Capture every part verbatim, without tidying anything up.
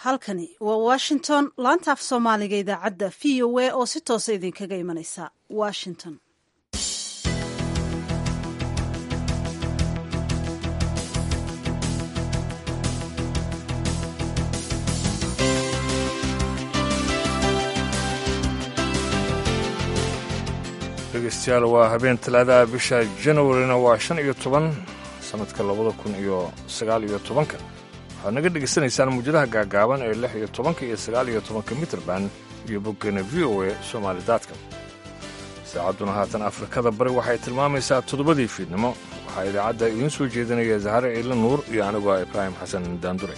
halkani waa washington laanta af soomaaliga idaacadda v o a oo si toosa idinkaga imanaysa washington. dhegeystayaal waa habeen talaadaha bisha januarina waa shan iyo toban sanadka labada kun iyo sagaal iyo tobanka waxaad naga dhegaysanaysaan muujadaha gaagaaban ee lix iyo tobanka iyo sagaal iyo tobanka mitrban iyo boggeena v o a somaali daadka saacadduna haatan afrikada bari waxay tilmaamaysaa toddobadii fiidnimo waxaa idaacadda idiin soo jeedinaya zahare ciidla nuur iyo anigu ah ibraahim xasan daandure.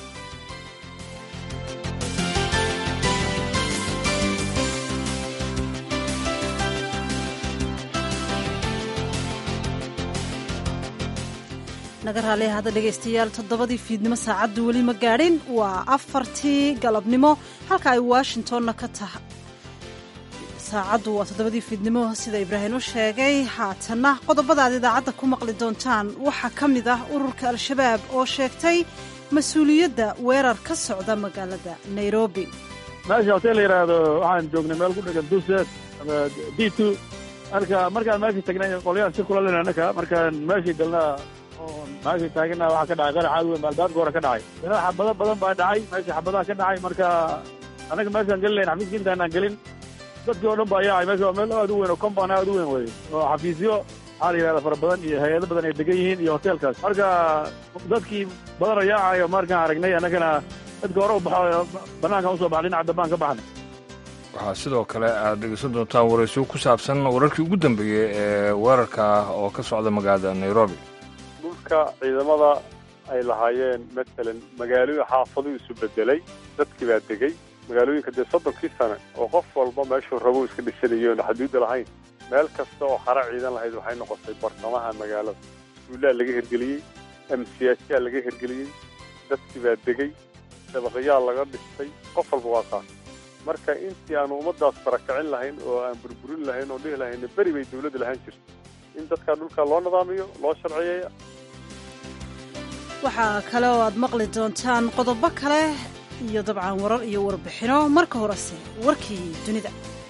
naga raali hadda dhegaystayaal toddobadii fiidnimo saacaddu weli ma gaadhin waa afartii galabnimo halka ay washingtonna ka tahay saacaddu waa toddobadii fiidnimo sida ibraahim u sheegay. haatanna qodobada aad idaacadda ku maqli doontaan waxaa ka mid ah ururka al-shabaab oo sheegtay mas-uuliyadda weerar ka socda magaalada nairobi. meesha hoteel la yidhaahdo waxaan joognay meel ku dhegan duset ama d two marka markaan meesha tagnay qolyaan si kula len annaka markaan meeshii galnaa meesha taagana waxaa ka dhacay qarax aad weyn maaldaadka hore ka dhacay dana xabado badan baa dhacay meesha xabadaha ka dhacay marka anaga meeshaan gelin lahayn xafiiska intaanaan gelin dadkii oo dhan baa yaacay meesha waa meel aad u weyn oo compound aad u weyn weye oo xafiisyo waxaa la yidhahda fara badan iyo hay-ado badan ay degan yihiin iyo hoteelkaas marka dadkii badan oo yaacayo markaan aragnay annagana dadka hore u baxo banaankan usoo baxa dhinaca dambaan ka baxnay. waxaa sidoo kale aad dhegeysan doontaan waraysiyo ku saabsan wararkii ugu dambeeyey ee weerarka oo ka socda magaalada nairobi. dhulka ciidamada ay lahaayeen matalan magaalooyin xaafaduu isu bedelay dadkii baa degay magaalooyinka dee soddonkii sane oo qof walba meeshuu rabo iska dhisanayo oon xaduudda lahayn meel kasta oo xara ciidan lahayd waxay noqotay bartamaha magaalada iskuullaa laga hirgeliyey amsiyaasyaa laga hirgeliyey dadkii baa degay dabaqayaa laga dhistay qof walba waa qaas marka intii aanu ummaddaas barakicin lahayn oo aan burburin lahayn oo dhihi lahayna beri bay dawladda lahaan jirto in dadka dhulka loo nidaamiyo loo sharciyeeya. waxaa kale oo aad maqli doontaan qodobo kale iyo dabcan warar iyo warbixino marka horese warkii dunida.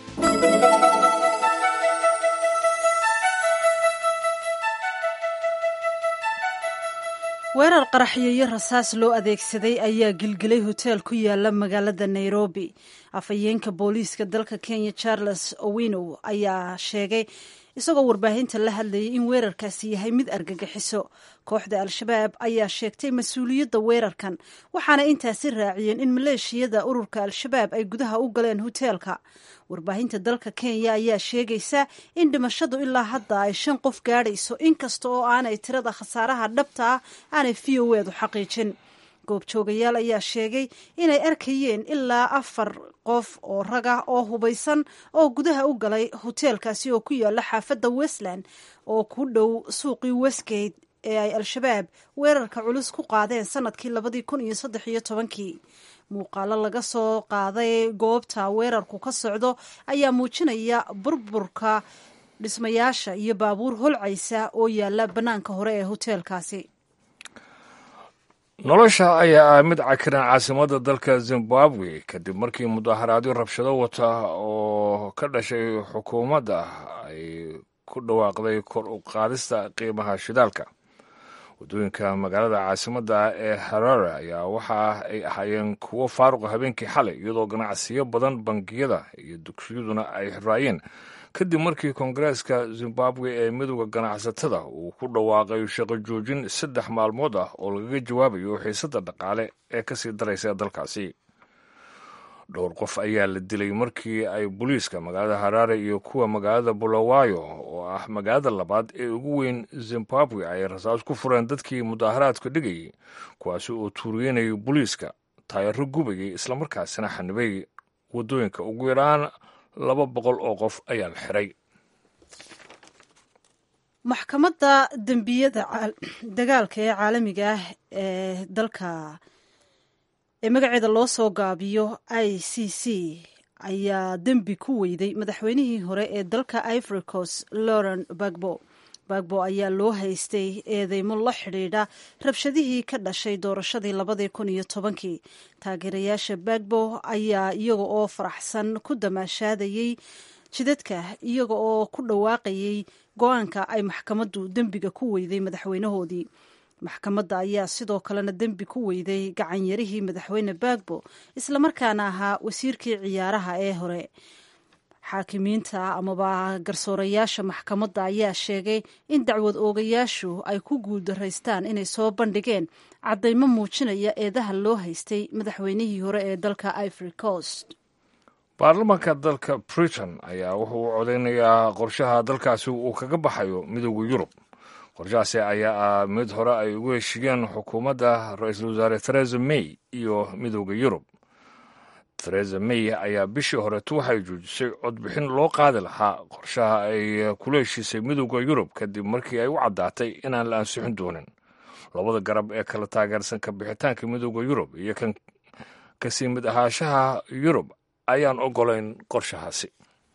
weerar qaraxyo iyo rasaas loo adeegsaday ayaa gilgilay hoteel ku yaala magaalada nairobi. afhayeenka booliiska dalka kenya charles owino ayaa sheegay isagoo warbaahinta la hadlayay in weerarkaasi yahay mid argagixiso. kooxda al-shabaab ayaa sheegtay mas-uuliyadda weerarkan waxaana intaasi raaciyeen in maleeshiyada ururka al-shabaab ay gudaha u galeen hoteelka. warbaahinta dalka kenya ayaa sheegaysa in dhimashadu ilaa hadda ay shan qof gaadhayso inkasta oo aanay tirada khasaaraha dhabta ah aanay v o edu xaqiijin. goobjoogayaal ayaa sheegay inay arkayeen ilaa afar qof oo rag ah oo hubaysan oo gudaha u galay hoteelkaasi oo ku yaala xaafadda westland oo ku dhow suuqii westgate ee ay al-shabaab weerarka culus ku qaadeen sanadkii labadii kun iyo saddex iyo tobankii. muuqaalo laga soo qaaday goobta weerarku ka socdo ayaa muujinaya burburka dhismayaasha iyo baabuur holcaysa oo yaala bannaanka hore ee hoteelkaasi. nolosha ayaa ah mid cakiran caasimadda dalka zimbabwe kadib markii mudaharaadyo rabshado wata oo ka dhashay xukuumadda ay ku dhawaaqday kor u qaadista qiimaha shidaalka. waddooyinka magaalada caasimadda ee harare ayaa waxa ay ahaayeen kuwo faaruqa habeenkii xalay iyadoo ganacsiyo badan bangiyada iyo dugsiyaduna ay xiraayeen kadib markii koongareeska zimbabwe ee midowda ganacsatada uu ku dhawaaqay shaqo joojin saddex maalmood ah oo lagaga jawaabayo xiisadda dhaqaale ee ka sii daraysa dalkaasi. dhowr qof ayaa la dilay markii ay booliiska magaalada harare iyo kuwa magaalada bulawayo oo ah magaalada labaad ee ugu weyn zimbabwe ay rasaas ku fureen dadkii mudaharaadka dhigayay kuwaasi oo tuuriyeynayay booliiska taayaro gubayay islamarkaasina xanibay waddooyinka ugu yaraan laba boqol oo qof ayaa la xiray. maxkamadda dembiyada dagaalka ee caalamiga ah ee dalka ee magaceeda loo soo gaabiyo i c c ayaa dembi ku weyday madaxweynihii hore ee dalka ivory coast laurent gbagbo. bagbo ayaa loo haystay eedeymo la xidhiidha rabshadihii ka dhashay doorashadii labadii kun iyo tobankii taageerayaasha bagbo ayaa iyaga oo faraxsan ku damaashaadayey jidadka iyaga oo ku dhawaaqayay go-aanka ay maxkamaddu dembiga ku weyday madaxweynahoodii maxkamadda ayaa sidoo kalena dembi ku weyday gacanyarihii madaxweyne bagbo islamarkaana ahaa wasiirkii ciyaaraha ee hore xaakimiinta amaba garsoorayaasha maxkamadda ayaa sheegay in dacwad oogayaashu ay ku guuldaraystaan inay soo bandhigeen caddaymo muujinaya eedaha loo haystay madaxweynihii hore ee dalka Ivory Coast. baarlamaanka dalka Britain ayaa wuxuu u codeynayaa qorshaha dalkaasi uu kaga baxayo midowda Yurub. qorshahaasi ayaa ah mid hore ay ugu heshiiyeen xukuumadda ra-iisul wasaare Theresa May iyo midowda Yurub. Theresa May ayaa bishii horeetu waxay joojisay codbixin loo qaadi lahaa qorshaha ay kula heshiisay midowda Yurub kadib markii ay u caddaatay inaan la ansixin doonin. labada garab ee kala taageersan ka bixitaanka midowda Yurub iyo kan kasii mid ahaanshaha Yurub ayaan ogolayn qorshahaasi.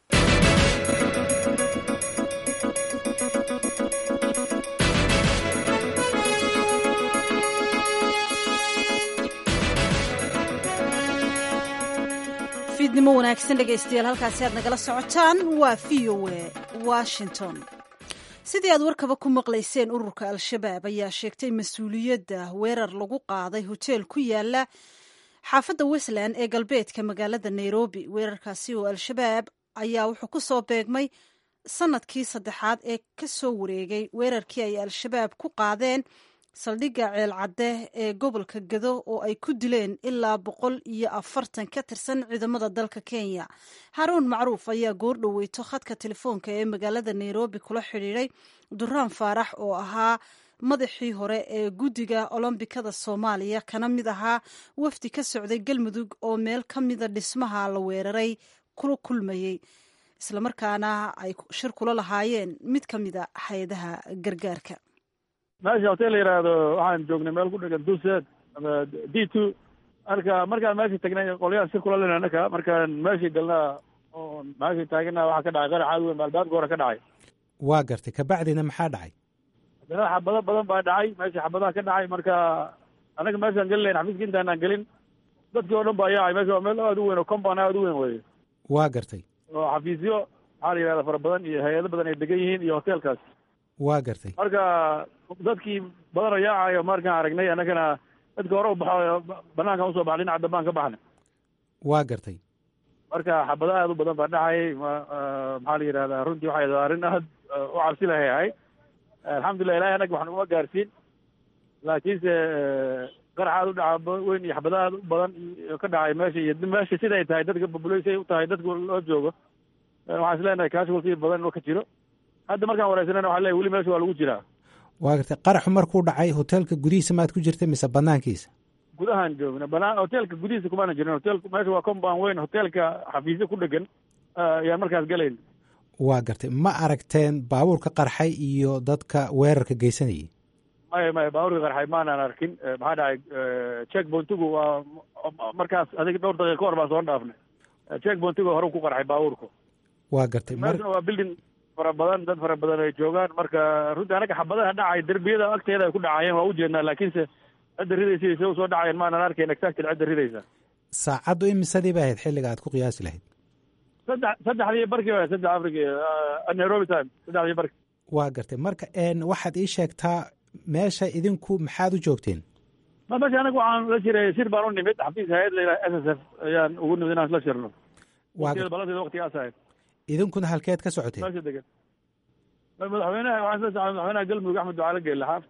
fiidnimo wanaagsan dhegaystayaal halkaasi aad nagala socotaan waa v o a Washington. sidii aad warkaba ku maqlayseen ururka al-shabaab ayaa sheegtay mas-uuliyadda weerar lagu qaaday hoteel ku yaala xaafadda Westland ee galbeedka magaalada Nairobi. weerarkaasi oo al-shabaab ayaa wuxuu ku soo beegmay sanadkii saddexaad ee ka soo wareegay weerarkii ay al-shabaab ku qaadeen saldhigga ceelcadde ee gobolka Gado oo ay ku dileen ilaa boqol iyo afartan ka tirsan ciidamada dalka Kenya. Haruun Macruuf ayaa goordhoweyto khadka telefoonka ee magaalada Nairobi kula xidhiidhay Duraan Faarax oo ahaa madaxii hore ee guddiga olombikada Soomaaliya kana mid ahaa wafdi ka socday Galmudug oo meel ka mida dhismaha la weeraray kula kulmayey islamarkaana ay shir kula lahaayeen mid ka mida hay-adaha gargaarka. meesha hotel la yidhaahdo waxaan joognay meel ku dhegan duset ama d two marka markaan meesha tagnay qolyaan si kula lena anaka markaan meeshii galnaa oo meeshii taagana waxaa ka dhacay qarax aad weyn maalbaadka hore ka dhacay. waa gartay kabacdina maxaa dhacay? haddana xabado badan baa dhacay meesha xabadaha ka dhacay marka anaga meeshaan gelin lahayn xafiiska intaanaan gelin dadkii oo dhan baa yaacay meesha waa meel aad u weyn oo compound aad u weyn weye. waa gartay oo xafiisyo maxaa la yidhahda fara badan iyo hay-ado badan ay degan yihiin iyo hotelkaas. waa gartay marka dadkii badan oo yaacayo markaan aragnay annagana dadka hore u baxo banaankan usoo baxa dhinaca dambaan ka baxnay. waa gartay marka xabado aad u badan baa dhacay maxaa la yidhahdaa runtii waxay ahayd arrin aad u cabsi lahay ahayd. alxamdulillah ilahay annaga waxaan uma gaarsiin laakiinse qarax aad u dhaca weyn iyo xabado aad u badan ka dhacay meesha iyo meesha siday tahay dadka population u tahay dadka loo joogo waxaan is leenahay casualty badan inuu ka jiro. hadda markaan wareysanana waxaa leeyahay weli meesha waa lagu jiraa. waa gartay qaraxu markuu dhacay hoteelka gudihiisa maad ku jirtay mise banaankiisa? gudahaan joogna banaan hoteelka gudihiisa kumaana jirin. hoteelka meesha waa compound weyn hoteelka xafiisyo ku dhegan ayaan markaas galayn. waa gartay ma aragteen baabuurka qarxay iyo dadka weerarka geysanayay? maya maya baabuurka qarxay maanaan arkin. maxaa dhacay check bontigu waa markaas adiga dhowr daqiiqa ka hor baan soo dhaafnay. check bontigu hore ku qarxay baabuurku. waa gartay meeshana waa building fara badan dad fara badan ay joogaan marka runtii anaga xabadaha dhacay derbiyada agteeda ay ku dhacayeen waa u jeednaa laakiinse cidda ridaysa se usoo dhacayeen maanaan arkayn exactly cidda ridaysa. saacaddu imisadii ba ahayd xilliga aad ku qiyaasi lahayd? saddex saddexdii barkii ba saddex africa Nairobi time saddexdii barki. waa gartay marka waxaad ii sheegtaa meesha idinku maxaad u joogteen? ma meesha anaga waxaan la jiray shir baan u nimid xafiis hay-ad la yidhaha S S F ayaan ugu nimid inaan isla shirno. balanteeda waqtigaas ahayd. idinkuna halkeed ka socoteen? meesha degan madaxweynaha waxaan isla socday madaxweynaha Galmudug Axmed Ducaale Geelle Xaaf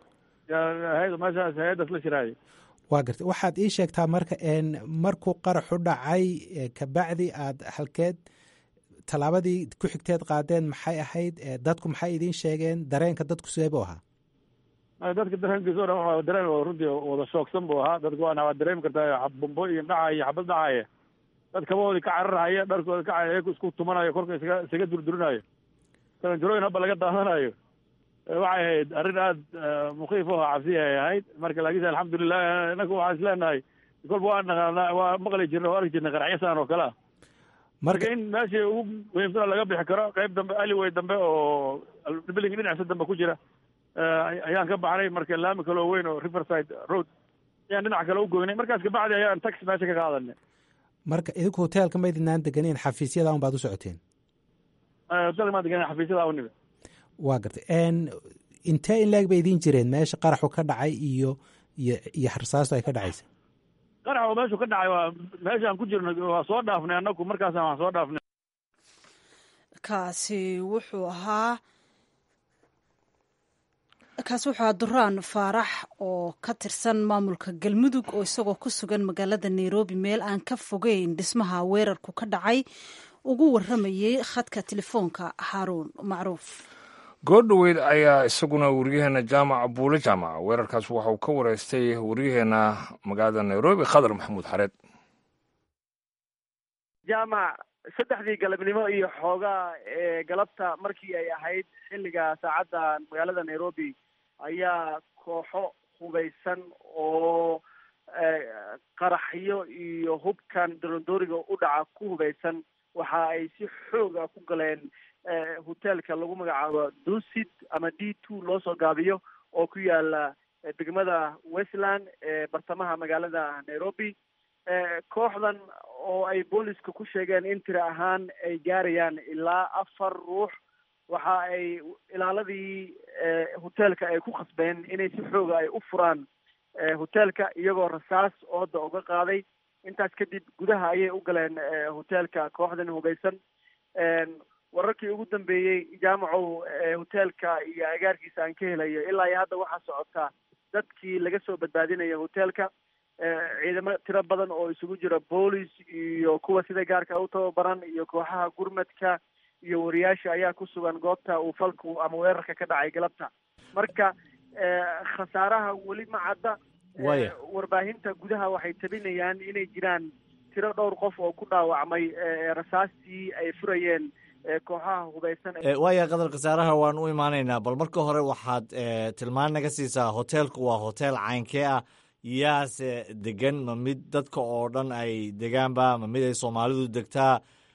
hay meeshaas hay-addaas la shiraayay. waa gartay waxaad ii sheegtaa marka markuu qaraxu dhacay kabacdi aad halkeed tallaabadii ku xigteed qaadeen maxay ahayd? dadku maxay idiin sheegeen? dareenka dadku sidee buu ahaa? dadka dareenkiisa o dhan waa dareen runtii wada shoogsan buu ahaa. dadku waana waad dareemi kartaa bombo iyo dhacaya iyo xabad dhacaya dad kabahoodii ka cararhaya dharkooda ka ayaku isku tumanayo korka isaga isaga durdurinayo kalanjarooyin haba laga daadanayo. waxay ahayd arrin aada mukiif oo cabsi ay ahayd. marka laakiinse alxamdulilah inaku waxaan is leenahay kolba waa naqaanaa waa maqli jirna o arki jirnay qaraxyasaan oo kale ah. marka in meeshii ugu muhiimsan laga bixi karo qayb dambe aliway dambe oo bilinka dhinaciisa dambe ku jira ayaan ka baxnay marka laami kaloo weyn oo riverside road ayaan dhinaca kale u goynay markaas kabacdi ayaan taxi meesha ka qaadanay marka idinku hoteelka ma idinaan deganeyn xafiisyada un baad u socoteen hoteelka maan deganeyn xafiisyada u nimid waa gartay intee in laeg bay idiin jireen meesha qaraxu ka dhacay iyo iyo iyo harsaasto ay ka dhacaysa qarax oo meeshu ka dhacay waa meeshaan ku jirno waa soo dhaafnay annagu markaasaan waan soo dhaafnay kaasi wuxuu ahaa kaasi wuxuu ahaa duraan faarax oo ka tirsan maamulka galmudug oo isagoo ku sugan magaalada nairobi meel aan ka fogeyn dhismaha weerarku ka dhacay ugu waramayey khadka telefoonka haaruun macruuf goordhoweyd ayaa isaguna wariyaheena jaamac buule jaamac weerarkaas waxauu ka wareystay wariyaheena magaalada nairobi khadar maxamuud xareed jaamac saddexdii galabnimo iyo xoogaa ee galabta markii ay ahayd xilliga saacadda magaalada nairobi ayaa kooxo hubaysan oo qaraxyo iyo hubkan dorondooriga u dhaca ku hubaysan waxa ay si xooga ku galeen hoteelka lagu magacaabo dusid ama d two loo soo gaabiyo oo ku yaala degmada westland ee bartamaha magaalada nairobi kooxdan oo ay booliska ku sheegeen in tiri ahaan ay gaarayaan ilaa afar ruux waxa ay ilaaladii hoteelka ay ku khasbeen inay si xooga ay u furaan hoteelka iyagoo rasaas ooda uga qaaday intaas kadib gudaha ayay u galeen hoteelka kooxdan hubaysan wararkii ugu dambeeyey jaamacow hoteelka iyo agaarkiisa aan ka helayo ilaa iyo hadda waxaa socota dadkii laga soo badbaadinaya hoteelka ciidamo tiro badan oo isugu jira boolis iyo kuwa sida gaarka u tababaran iyo kooxaha gurmadka iyo wariyaasha ayaa ku sugan goobta uu falku ama weerarka ka dhacay galabta marka khasaaraha weli ma cadda warbaahinta gudaha waxay tabinayaan inay jiraan tiro dhowr qof oo ku dhaawacmay rasaastii ay furayeen kooxaha hubaysan waaya qadar khasaaraha waan u imaanaynaa bal marka hore waxaad tilmaan naga siisaa hoteelku waa hotel caynkee ah yaase degan ma mid dadka oo dhan ay degaanba ma mid ay soomaalidu degtaa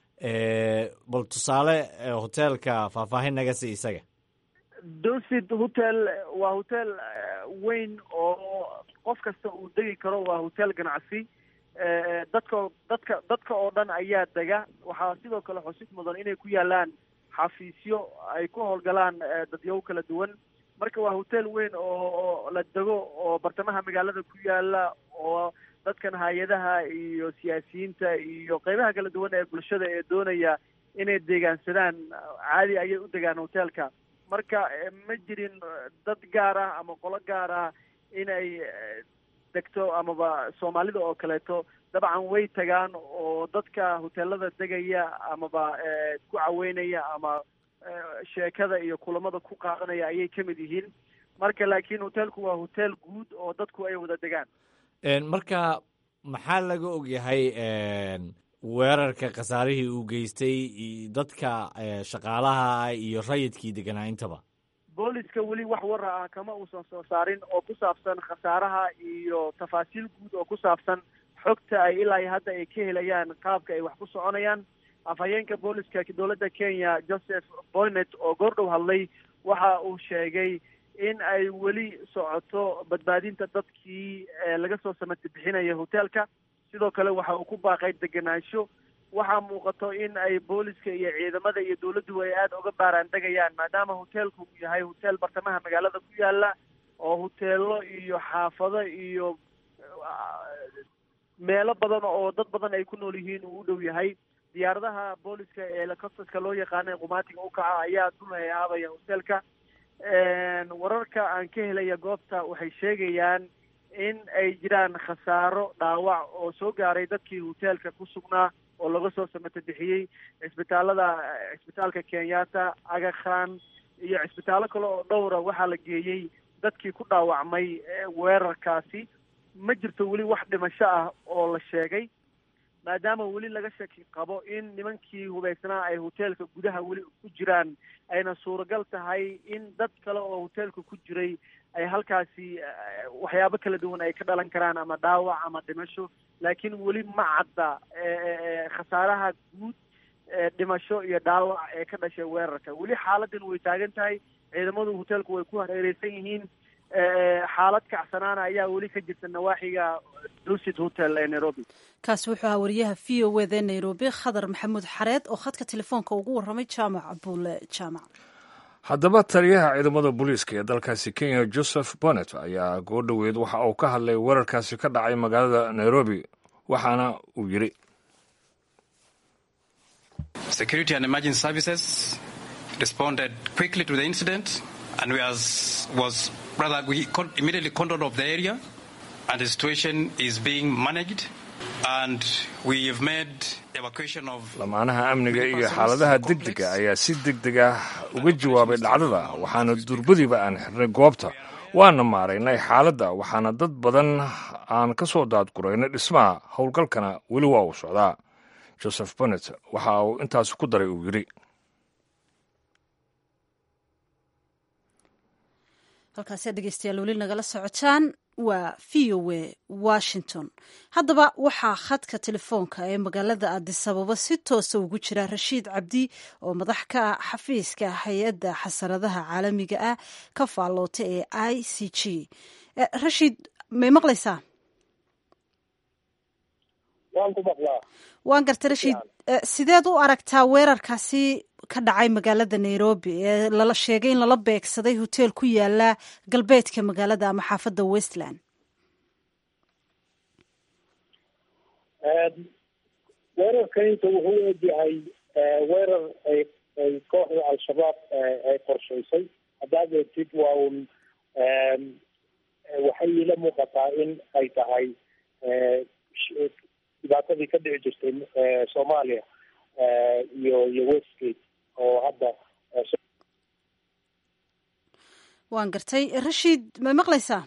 bal tusaale hoteelka faahfaahin naga sii isaga dusid hotel waa hotel weyn oo qof kasta uu degi karo waa hotel ganacsi dadka dadka dadka oo dhan ayaa dega waxaa sidoo kale xusid mudan inay ku yaalaan xafiisyo ay ku howlgalaan dadyow kala duwan marka waa hotel weyn oo la dego oo bartamaha magaalada ku yaala oo dadkan hay-adaha iyo siyaasiyiinta iyo qeybaha kala duwan ee bulshada ee doonaya inay deegaansadaan caadi ayay u degaan hoteelka marka ma jirin dad gaar ah ama qolo gaar ah inay degto amaba soomaalida oo kaleeto dabcan way tagaan oo dadka hoteelada degaya amaba ku caweynaya ama sheekada iyo kulamada ku qaadanaya ayay ka mid yihiin marka laakiin hoteelku waa hotel guud oo dadku ay wada degaan marka maxaa laga ogyahay weerarka khasaarihii uu geystay dadka shaqaalaha iyo rayidkii deganaa intaba booliska weli wax wara ah kama uusan soo saarin oo ku saabsan khasaaraha iyo tafaasiil guud oo ku saabsan xogta ay ilaa iyo hadda ay ka helayaan qaabka ay wax ku soconayaan afhayeenka booliska dowladda kenya joseph boynet oo goordhow hadlay waxa uu sheegay in ay weli socoto badbaadinta dadkii laga soo samati bixinaya hoteelka sidoo kale waxa uu ku baaqay degenaansho waxaa muuqato in ay booliska iyo ciidamada iyo dowladdu ay aada uga baaraan degayaan maadaama hoteelku uu yahay hotel bartamaha magaalada ku yaala oo hoteelo iyo xaafado iyo meelo badan oo dad badan ay ku nool yihiin uu u dhow yahay diyaaradaha booliska ee helicopterska loo yaqaana ee qumaatiga u kaca ayaa dul heehaabaya hoteelka wararka aan ka helaya goobta waxay sheegayaan in ay jiraan khasaaro dhaawac oo soo gaaray dadkii hoteelka ku sugnaa oo laga soo samata bixiyey cisbitaalada cisbitaalka kenyatta aga khan iyo cisbitaallo kale oo dhowra waxaa la geeyey dadkii ku dhaawacmay weerarkaasi ma jirto weli wax dhimasho ah oo la sheegay maadaama weli laga shaki qabo in nimankii hubaysnaa ay hoteelka gudaha weli ku jiraan ayna suuragal tahay in dad kale oo hoteelka ku jiray ay halkaasi waxyaabo kala duwan ay ka dhalan karaan ama dhaawac ama dhimasho laakiin weli ma cadda khasaaraha guud dhimasho iyo dhaawac ee ka dhashay weerarka. weli xaaladan way taagan tahay, ciidamadu hoteelku way ku hareereysan yihiin. xaalad kacsanaana ayaa weli ka jirta nawaaxiga Dusit Hotel ee Nairobi. kaasi wuxuu ahaa wariyaha v o e da Nairobi Khadar Maxamuud Xareed oo khadka telefoonka ugu warramay Jaamac Abuule Jaamac. haddaba taliyaha ciidamada booliiska ee dalkaasi Kenya Joseph Bonnet ayaa goordhoweed waxa uu ka hadlay weerarkaasi ka dhacay magaalada Nairobi, waxaana uu yidhi Security and Emergency Services responded quickly to the incident and we as was rather we immediately cordoned off the area and the situation is being managed and we have made evacuation of lamaanaha amniga iyo xaaladaha degdega ayaa si degdeg ah uga jawaabay dhacdada, waxaana durbadiiba aan xirnay goobta, waana maaraynay xaaladda, waxaana dad badan aan ka soo daadguraynay dhismaha, howlgalkana weli waa uu socdaa. Joseph Bonnet waxa uu intaas ku daray uu yidhi halkaasi dhegeystayaal weli nagala socotaan waa v o e Washington. haddaba waxaa khadka telefoonka ee magaalada Addis Ababa si toosa ugu jira Rashiid Cabdi oo madax ka ah xafiiska hay-adda xasaradaha caalamiga ah ka faalloota ee I C G. Rashiid, may maqlaysaa? waan ku maqlaa. waan gartay Rashiid, sideed u aragtaa weerarkaasi ka dhacay magaalada Nairobi ee lala sheegay in lala beegsaday hotel ku yaala galbeedka magaalada ama xaafadda Westland? weerarkainta wuxuu eegyahay weerar ay ay kooxda al-shabaab ay qorshaysay. haddaad eegtid waa un waxay ila muuqataa in ay tahay dhibaatadii ka dhici jirtay Soomaaliya iyo iyo Westgate oo hadda waan gartay. Rashiid, ma maqlaysaa?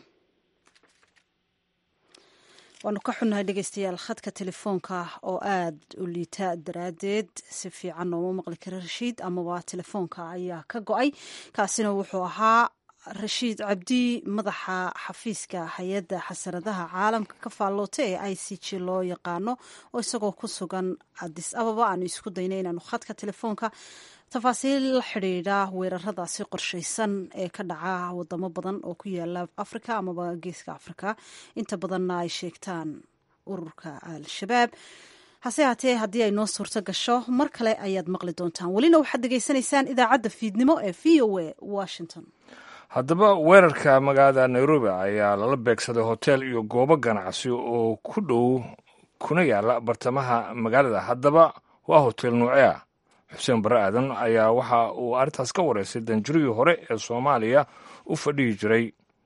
waanu ka xunnahay dhegeystayaal, khadka telefoonka oo aad u liita daraaddeed si fiican ooma maqli kara Rashiid, amaba telefoonka ayaa ka go-ay. kaasina wuxuu ahaa Rashiid Cabdi, madaxa xafiiska hay-adda xasaradaha caalamka ka faalloota ee I C G loo yaqaano, oo isagoo ku sugan Addis Ababa aanu isku daynay inaanu khadka telefoonka tafaasiil la xidhiidha weeraradaasi qorshaysan ee ka dhaca wadamo badan oo ku yaala Afrika amaba geeska Afrika, inta badanna ay sheegtaan ururka al-shabaab. hase haatee haddii ay noo suurto gasho mar kale ayaad maqli doontaan. welina waxaad degeysanaysaan idaacadda fiidnimo ee v o e Washington. haddaba weerarka magaalada Nairobi ayaa lala beegsaday hotel iyo goobo ganacsi oo ku dhow kuna yaala bartamaha magaalada. haddaba waa hotel noocee ah? Xuseen Bare Aadan ayaa waxa uu arrintaas ka wareysay danjurigii hore ee Soomaaliya u fadhiyi jiray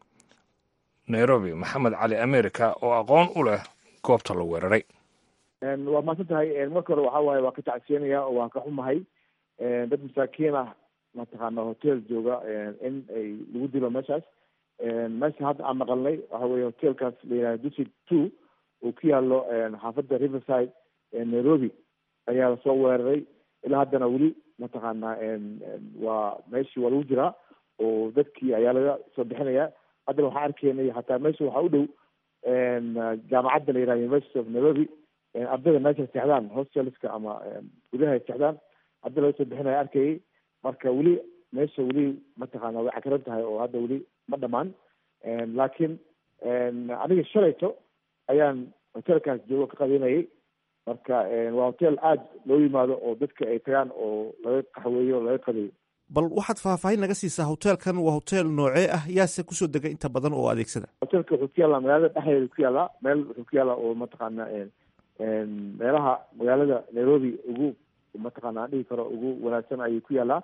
Nairobi, Maxamed Cali America, oo aqoon u leh goobta la weeraray. waa mahadsan tahay. marka hore waxaa waaye waa ka tacsiyanaya oo waan ka xumahay dad masaakiin ah mataqaana hotel jooga in ay lagu dilo meeshaas. meesha hadda aan maqalnay waxa weeye hotelkaas la yidhahda Dusit two oo ku yaalo xaafadda Riverside ee Nairobi ayaa lasoo weeraray. ilaa haddana weli mataqaana waa meeshii waa lagu jiraa oo dadkii ayaa laga soo bixinaya. haddana waxaa arkaynay hataa meesha waxaa u dhow jaamacadda la yihahda University of Nairobi, ardayda meesha seexdaan hostelska ama gudaha seexdaan, hadda laga soo bixinaya arkayay. marka weli meesha weli mataqaana way cakaran tahay oo hadda weli ma dhamaan. laakiin aniga shalayto ayaan hotelkaas joogo ka qadeynayay. marka waa hotel aada loo yimaado oo dadka ay tagaan oo laga qaxweeyo o laga qadeeyo. bal waxaad faahfaahin naga siisaa hotelkan waa hotel noocee ah, yaase kusoo dega inta badan oo adeegsada? hotelka wuxuu ku yaallaa magaalada dhexdeeda ku yaallaa meel wuxuu ku yaallaa oo mataqaana meelaha magaalada Nairobi ugu mataqaana aan dhihi karo ugu wanaagsan ayuu ku yaallaa.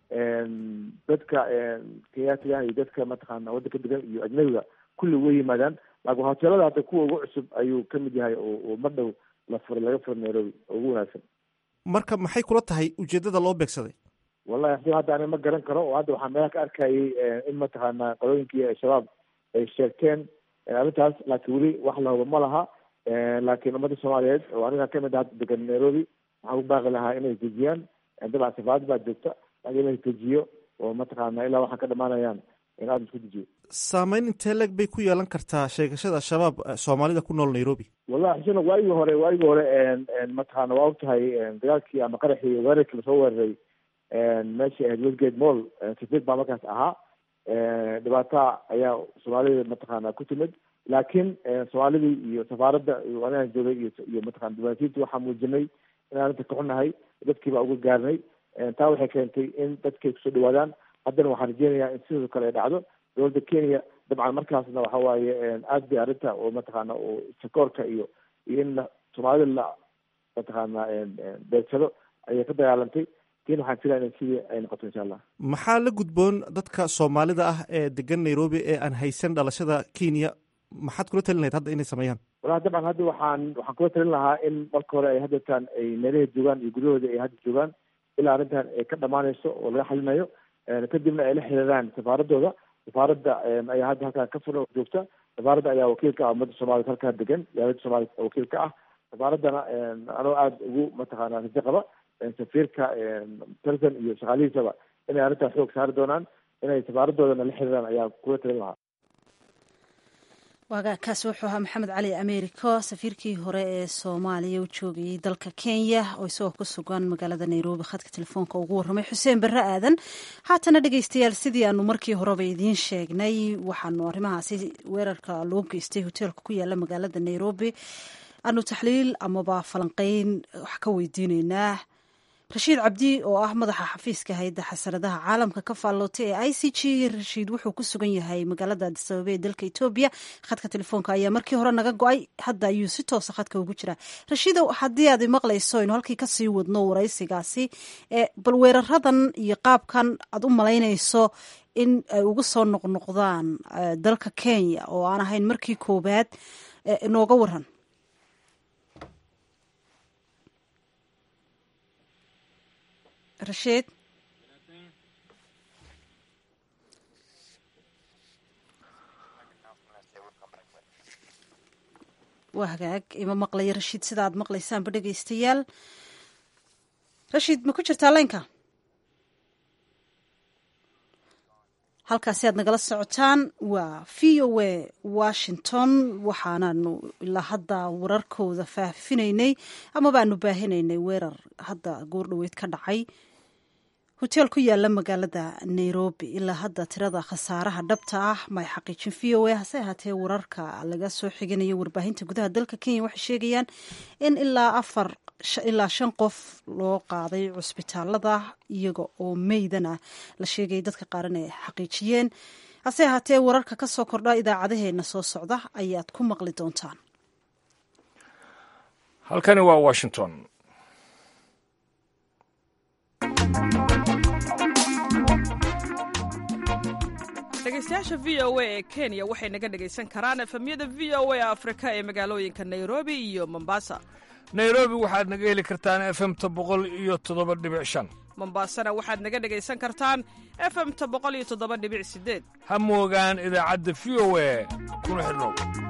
dadka kenyaatiga iyo dadka mataqaana waddanka degan iyo ajnabiga kulli way yimaadaan. laakiin hoteelada hadda kuwa ugu cusub ayuu ka mid yahay oo oo mar dhow la furay laga furay Nairobi oo ugu wanaagsan. marka maxay kula tahay ujeedada loo beegsaday? wallahi si hadda ani ma garan karo oo hadda waxaa meelaha ka arkayay in mataqaana qolooyinkii al-shabaab ay sheegteen arrintaas, laakiin weli wax la hubo ma laha. laakiin ummadda Soomaaliyeed oo aniga ka mid ah hadda degan Nairobi waxaan u baaqi lahaa inay dejiyaan. dabcan safaarad baa joogta laakiin inay dejiyo oo mataqaana ilaa waxaa ka dhamaanayaan in aada isku dejiyo. saameyn intee leeg bay ku yeelan kartaa sheegashada al-shabaab soomaalida ku nool nairobi? wallahi xuseen waagii hore waagii hore mataqaana waa og tahay dagaalkii ama qaraxii weerarkii lasoo weeraray meeshii ahayd westgate mall safid baa markaas ahaa dhibaata ayaa soomaalida mataqaana ku timid laakiin soomaalidii iyo safaaradda anaga joogay iyo iyo mataqana diblomaasiyiinta waxaa muujinay in arrinta ka xunahay dadkiibaa uga gaarnay taa waxay keentay in dadkay kusoo dhawaadaan haddana waxaan rajeynayaa in sidoo kale ay dhacdo. dowladda kenya dabcan markaasna waxa waaye aad bay arrinta oo mataqaana oo sakoorka iyo iyo in soomaalida la mataqaana beegsado ayay ka dagaalantay tiin waxaan filaya in sidii ay noqoto insha allah. maxaa la gudboon dadka soomaalida ah ee degan nairobi ee aan haysan dhalashada kenya maxaad kula talin lahayd hadda inay sameeyaan? wallahi dabcan hadda waxaan waxaan kula talin lahaa in marka hore ay haddatan ay meelaha joogaan iyo guryahooda ay hadda joogaan ilaa arrintan ay ka dhamaanayso oo laga xalinayo kadibna ay la xiriiraan safaaradooda. safaaradda ayaa hadda halkaa ka furan joogta. safaaradda ayaa wakiilka ah ummadda soomaaliyed halkaa degan dowladda soomaaliyed wakiilka ah. safaaraddana anoo aada ugu mataqaana rajo qaba safiirka telson iyo shaqaalihiisaba inay arrintaa xoog saari doonaan inay safaaradoodana la xiriiraan ayaa kula talin lahaa. waaga kaasi wuxuu ahaa maxamed cali americo safiirkii hore ee soomaaliya u joogayay dalka kenya oo isagoo ku sugan magaalada nairobi khadka telefoonka ugu warramay xuseen barre aadan. haatana dhegeystayaal sidii aanu markii horeba idiin sheegnay waxaanu arrimahaasi weerarka loo geystay hoteelka ku yaala magaalada nairobi aanu taxliil amaba falanqeyn wax ka weydiineynaa rashiid cabdi oo ah madaxa xafiiska hay-adda xasaradaha caalamka ka faallootay ee i c g. rashiid wuxuu ku sugan yahay magaalada addis ababa ee dalka etoobiya. khadka telefoonka ayaa markii hore naga go-ay hadda ayuu si toosa khadka ugu jiraa. rashiidow haddii aad maqlayso aynu halkii kasii wadno waraysigaasi bal weeraradan iyo qaabkan aad u malaynayso in ay uga soo noqnoqdaan dalka kenya oo aan ahayn markii koobaad nooga waran. rashiid waa hagaag ima maqlaya rashiid sida aad maqlaysaanba dhegeystayaal. rashiid ma ku jirtaa leynka? halkaasi aad nagala socotaan waa v o a washington waxaanaanu ilaa hadda wararkooda faahfinaynay ama baanu baahinaynay weerar hadda goor dhoweyd ka dhacay hoteel ku yaala magaalada nairobi. ilaa hadda tirada khasaaraha dhabta ah may xaqiijin v o a hase ahaatee wararka laga soo xiganayo warbaahinta gudaha dalka kenya waxay sheegayaan in ilaa afar ilaa shan qof loo qaaday cusbitaalada iyaga oo meydana la sheegay dadka qaaran ay xaqiijiyeen. hase ahaatee wararka ka soo kordha idaacadaheena soo socda ayaad ku maqli doontaan. halkani waa washington. dhegeystayaasha v o a ee kenya waxay naga dhegaysan karaan efemyada v o a afrika ee magaalooyinka nairobi iyo mombasa. nairobi waxaad naga heli kartaan efemta boqol iyo toddoba dhibic shan. mombasana waxaad naga dhegaysan kartaan efemta boqol iyo toddoba dhibic sideed. ha moogaan idaacadda v o a kuna xidhnow.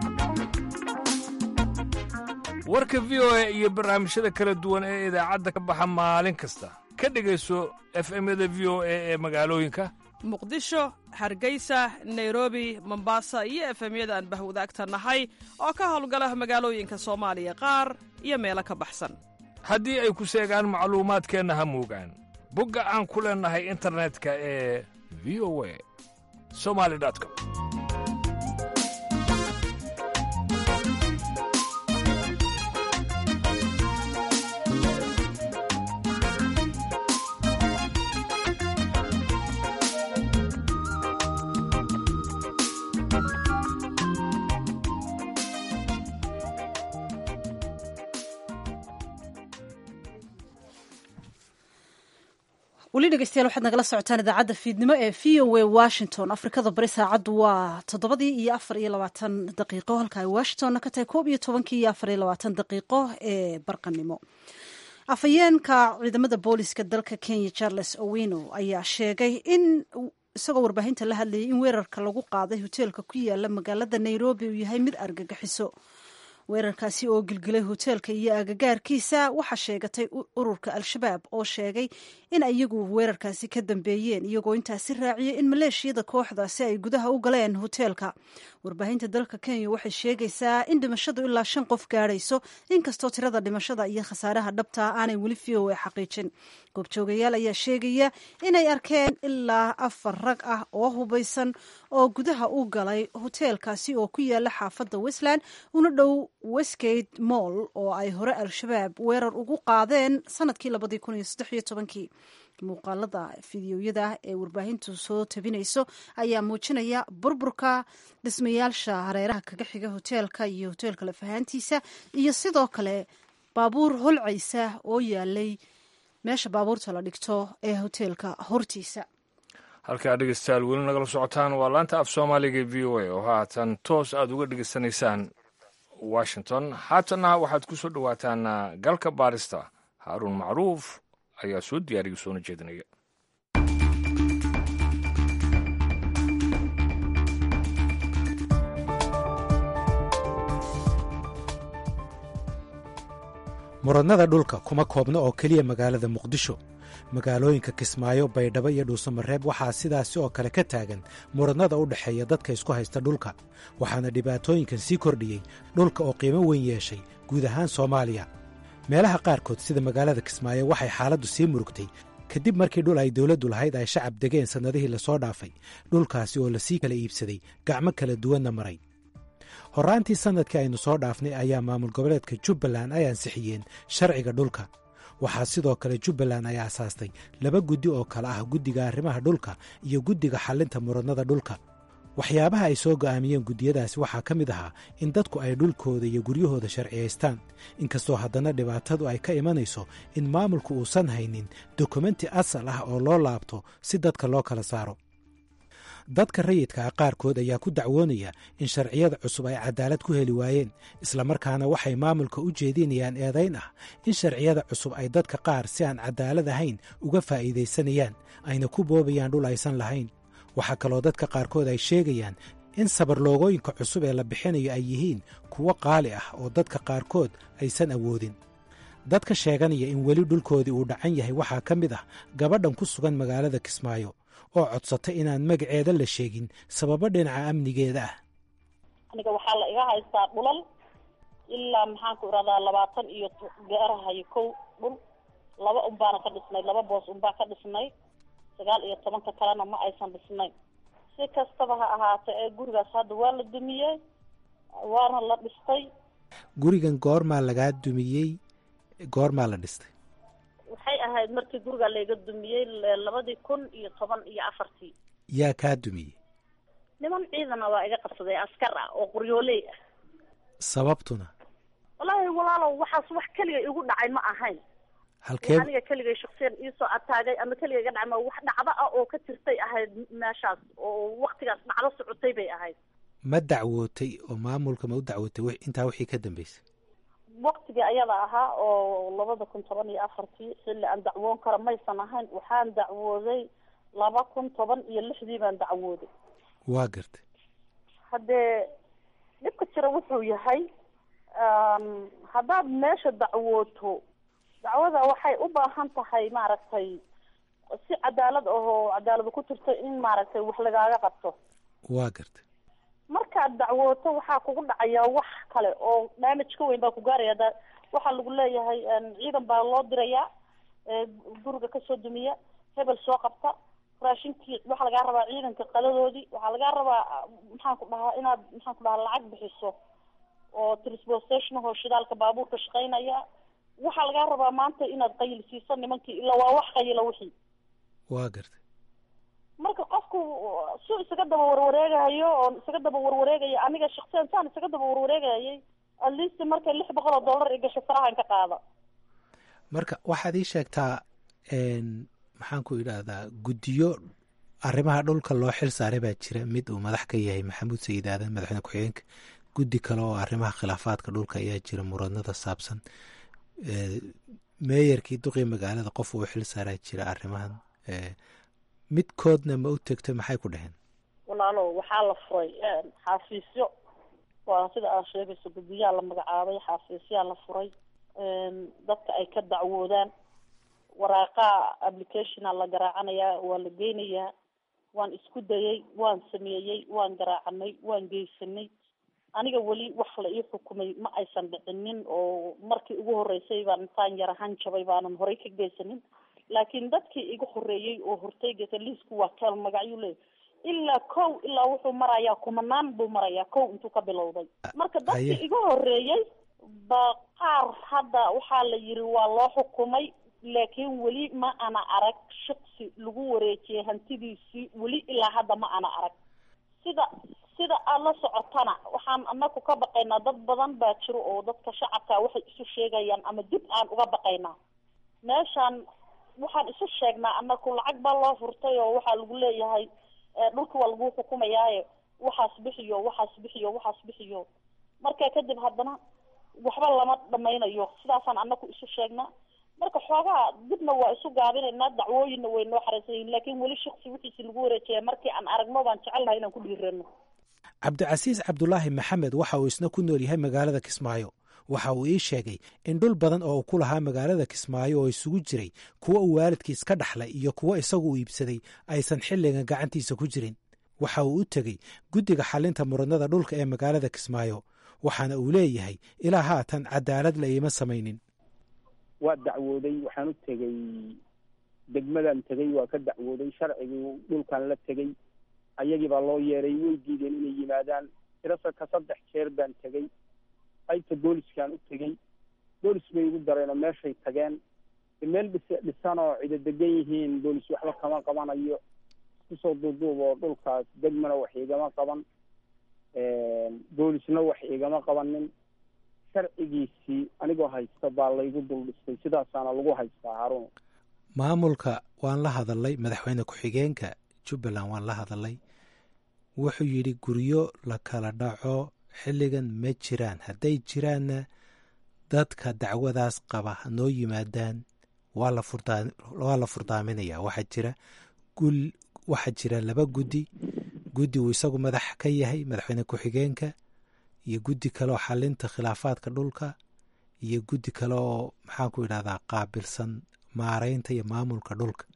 warka v o a iyo barnaamijyada kala duwan ee idaacadda ka baxa maalin kasta ka dhegayso efemyada v o a ee magaalooyinka muqdisho, hargeysa, nairobi, mombasa iyo efemyada aan bahwadaagta nahay oo ka howlgala magaalooyinka soomaaliya qaar iyo meelo ka baxsan. haddii ay ku seegaan macluumaadkeenna ha moogaan bogga aan ku leennahay internetka ee v o a somali com. weli dhegeystayaal waxaad nagala socotaan idaacadda fiidnimo ee v o a washington. afrikada bari saacaddu waa toddobadii iyo afar iyo labaatan daqiiqo halka ay washingtonna ka tahay koob iyo tobankii iyo afar iyo labaatan daqiiqo ee barqanimo. afhayeenka ciidamada booliska dalka kenya charles owino ayaa sheegay in isagoo warbaahinta la hadlayay in weerarka lagu qaaday hoteelka ku yaala magaalada nairobi uu yahay mid argagixiso. weerarkaasi oo gilgilay hoteelka iyo agagaarkiisa waxaa sheegatay ururka al-shabaab oo sheegay in iyagu weerarkaasi ka dambeeyeen iyagoo intaasi raaciyay in maleeshiyada kooxdaasi ay gudaha u galeen hoteelka. warbaahinta dalka kenya waxay sheegaysaa in dhimashadu ilaa shan qof gaadhayso inkastoo tirada dhimashada iyo khasaaraha dhabtaa aanay weli v o a xaqiijin. goobjoogayaal ayaa sheegaya inay arkeen ilaa afar rag ah oo hubaysan oo gudaha u galay hoteelkaasi oo ku yaala xaafadda westland una dhow westgate moll oo ay hore al-shabaab weerar ugu qaadeen sanadkii labadii kun iyo saddex iyo tobankii. muuqaalada fideoyada ee warbaahintu soo tabinayso ayaa muujinaya burburka dhismayaasha hareeraha kaga xiga hoteelka iyo hoteelka lafahaantiisa iyo sidoo kale baabuur holcaysa oo yaalay meesha baabuurta la dhigto ee hoteelka hortiisa. halkaa dhegeystayaal weli nagala socotaan waa laanta af soomaaliga e v o a oo haatan toos aada uga dhegeysanaysaan washington. haatanna waxaad ku soo dhowaataan galka baarista. haaruun macruuf ayaa soo diyaariya soona jeedinaya. muranada dhulka kuma koobna oo keliya magaalada muqdisho. magaalooyinka kismaayo, baydhabo iyo dhuusamareeb waxaa sidaasi oo kale ka taagan muranada u dhexeeya dadka isku haysta dhulka, waxaana dhibaatooyinkan sii kordhiyey dhulka oo qiimo weyn yeeshay guud ahaan soomaaliya. meelaha qaarkood sida magaalada kismaayo waxay xaaladdu sii murugtay kadib markii dhul ay dawladdu lahayd ay shacab degeen sannadihii lasoo dhaafay, dhulkaasi oo lasii kala iibsaday gacmo kala duwanna maray. horraantii sannadkii aynu soo dhaafnay ayaa maamul goboleedka jubbaland ay ansixiyeen sharciga dhulka. waxaa sidoo kale jubbaland ay aasaastay laba guddi oo kale ah guddiga arrimaha dhulka iyo guddiga xallinta muranada dhulka. waxyaabaha ay soo go'aamiyeen guddiyadaasi waxaa ka mid ahaa in dadku ay dhulkooda iyo guryahooda sharciyaystaan, inkastoo haddana dhibaatadu ay ka imanayso in maamulku uusan haynin dokumenti asal ah oo loo laabto si dadka loo kala saaro. dadka rayidka ah qaarkood ayaa ku dacwoonaya in sharciyada cusub ay cadaalad ku heli waayeen, islamarkaana waxay maamulka u jeedinayaan eedayn ah in sharciyada cusub ay dadka qaar si aan cadaalad ahayn uga faa'iidaysanayaan, ayna ku boobayaan dhul aysan lahayn. waxaa kaloo dadka qaarkood ay sheegayaan in sabarloogooyinka cusub ee la bixinayo ay yihiin kuwo qaali ah oo dadka qaarkood aysan awoodin. dadka sheeganaya in weli dhulkoodii uu dhacan yahay waxaa ka mid ah gabadhan ku sugan magaalada kismaayo oo codsatay inaan magaceeda la sheegin sababo dhinaca amnigeeda ah. aniga waxaa la iga haystaa dhulal ilaa maxaanku iradaa labaatan iyo gaarahayo kow dhul laba unbaana ka dhisnay, laba boos unbaa ka dhisnay, sagaal iyo tobanka kalena ma aysan dhisnayn. si kastaba ha ahaatee ee gurigaas hadda waa la dumiyey waana la dhistay. gurigan goormaa lagaa dumiyey, goormaa la dhistay? waxay ahayd markii guriga layga dumiyey labadii kun iyo toban iyo afartii. yaa kaa dumiyey? niman ciidana waa iga qabsaday, askar ah oo qoryooley ah. sababtuna? wallaahi walaalow waxaas wax keliga igu dhacay ma ahayn. halkee aniga keligay shakhsiyan iisoo ataagay ama keliga iga dhacay ma wax dhacdo ah oo ka jirtay ahayd meeshaas oo waktigaas dhacdo socotay bay ahayd. ma dacwootay oo maamulka ma u dacwootay intaa wixii ka dambeysay? waktigii ayada ahaa oo labada kun toban iyo afartii xilli aan dacwoon karo maysan ahayn. waxaan dacwooday laba kun toban iyo lixdii baan dacwooday. waa gartay. haddee dhibka jira wuxuu yahay haddaad meesha dacwooto dacwada waxay u baahan tahay maaragtay si cadaalad ahoo cadaaladu ku jirto in maaragtay wax lagaaga qabto. waa gartay. markaad dacwooto waxaa kugu dhacaya wax kale oo damage ka weyn baa ku gaaraya. da waxaa lagu leeyahay ciidan baa loo dirayaa guriga kasoo dumiya, hebel soo qabta, raashinkii waxaa lagaa rabaa ciidanka qadadoodii, waxaa lagaa rabaa maxaan ku dhahaa inaad maxaan ku dhahaa lacag bixiso oo transportation oo shidaalka baabuurka shaqaynaya. waxaa lagaa rabaa maanta inaad qayl siiso nimankii ilaa waa wax qayla wixii. waa gartay. marka qofku su isaga daba warwareegayo oo isaga daba warwareegaya aniga shakhsiyan saan isaga daba warwareegayay at least marka lix boqol oo dollar i gasho farahan ka qaada. marka waxaad ii sheegtaa maxaan ku idhaahdaa guddiyo arrimaha dhulka loo xil saaray baa jira, mid uu madax ka yahay maxamuud sayid aadan madaxweyne ku-xigeenka, guddi kale oo arrimaha khilaafaadka dhulka ayaa jira muranada saabsan, meeyarkii duqii magaalada qof uu xil saaraa jira arrimahan. midkoodna ma u tegto maxay ku dhaheen? walaalo waxaa la furay xafiisyo waa sida aad sheegayso guddiyaa la magacaabay, xafiisyaa la furay, dadka ay ka dacwoodaan, waraaqaa applicationa la garaacanayaa, waa la geynayaa. waan isku dayay, waan sameeyey, waan garaacanay, waan geysanay. aniga weli wax la ii xukumay ma aysan dhicinin, oo markii ugu horeysay baan intaan yara hanjabay baanan horey ka geysanin. laakiin dadkii igu horeeyey oo hortay geysay liisku waa kal magacyo leey ilaa kow ilaa wuxuu marayaa kumanaan buu marayaa kow intuu ka bilowday. marka dadkii igu horeeyey ba qaar hadda waxaa la yiri waa loo xukumay, laakiin weli ma ana arag shaksi lagu wareejiyay hantidiisii, weli ilaa hadda ma ana arag. sida sida aad la socotana waxaan anaku ka baqaynaa dad badan baa jiro oo dadka shacabka waxay isu sheegayaan ama dib aan uga baqaynaa. meeshaan waxaan isu sheegnaa anaku lacag baa loo furtay oo waxaa lagu leeyahay dhulka waa lagu xukumayaaye waxaas bixiyo waxaas bixiyo waxaas bixiyo marka kadib haddana waxba lama dhamaynayo. sidaasaan anaku isu sheegnaa. marka xoogaa dibna waa isu gaabinaynaa, dacwooyinna way noo xareysan yihiin, laakiin weli shaksi wixiisi lagu wareejaya markii aan aragno baan jecelnahay inaan ku dhiirano. cabdicasiis cabdulaahi maxamed waxa uu isna ku nool yahay magaalada Kismaayo. waxa uu ii sheegay in dhul badan oo uu ku lahaa magaalada Kismaayo oo isugu jiray kuwa uu waalidkiis ka dhaxlay iyo kuwa isagu uu iibsaday aysan xilligan gacantiisa ku jirin. waxa uu u tegey guddiga xalinta muranada dhulka ee magaalada Kismaayo, waxaana uu leeyahay ilaa haatan cadaalad la iima samaynin. waa dacwooday, waxaan u tegey degmadan tegey, waa ka dacwooday, sharcigii dhulkan la tegey, ayagii baa loo yeeray, way diideen inay yimaadaan. tirasa ka saddex jeer baan tegey, qaybta booliskaan u tegey, boolis bay igu dareenoo meeshay tageen. meel dhis dhisan oo cido degan yihiin boolis waxba kama qabanayo, kusoo duuduub oo dhulkaas degmana wax igama qaban, boolisna wax igama qabanin. sharcigiisii anigoo haysta baa laygu dul dhistay, sidaasaana lagu haystaa haruun. maamulka waan la hadalay, madaxweyne ku-xigeenka jubbaland waan la hadalay, wuxuu yidhi guryo la kala dhaco xilligan ma jiraan, hadday jiraanna dadka dacwadaas qaba hanoo yimaadaan, waa la furdaa waa la furdaaminaya. waxaa jira gul waxaa jira laba guddi, guddi uu isagu madax ka yahay madaxweyne ku-xigeenka, iyo guddi kale oo xalinta khilaafaadka dhulka, iyo guddi kale oo maxaanku idhahdaa qaabilsan maareynta iyo maamulka dhulka.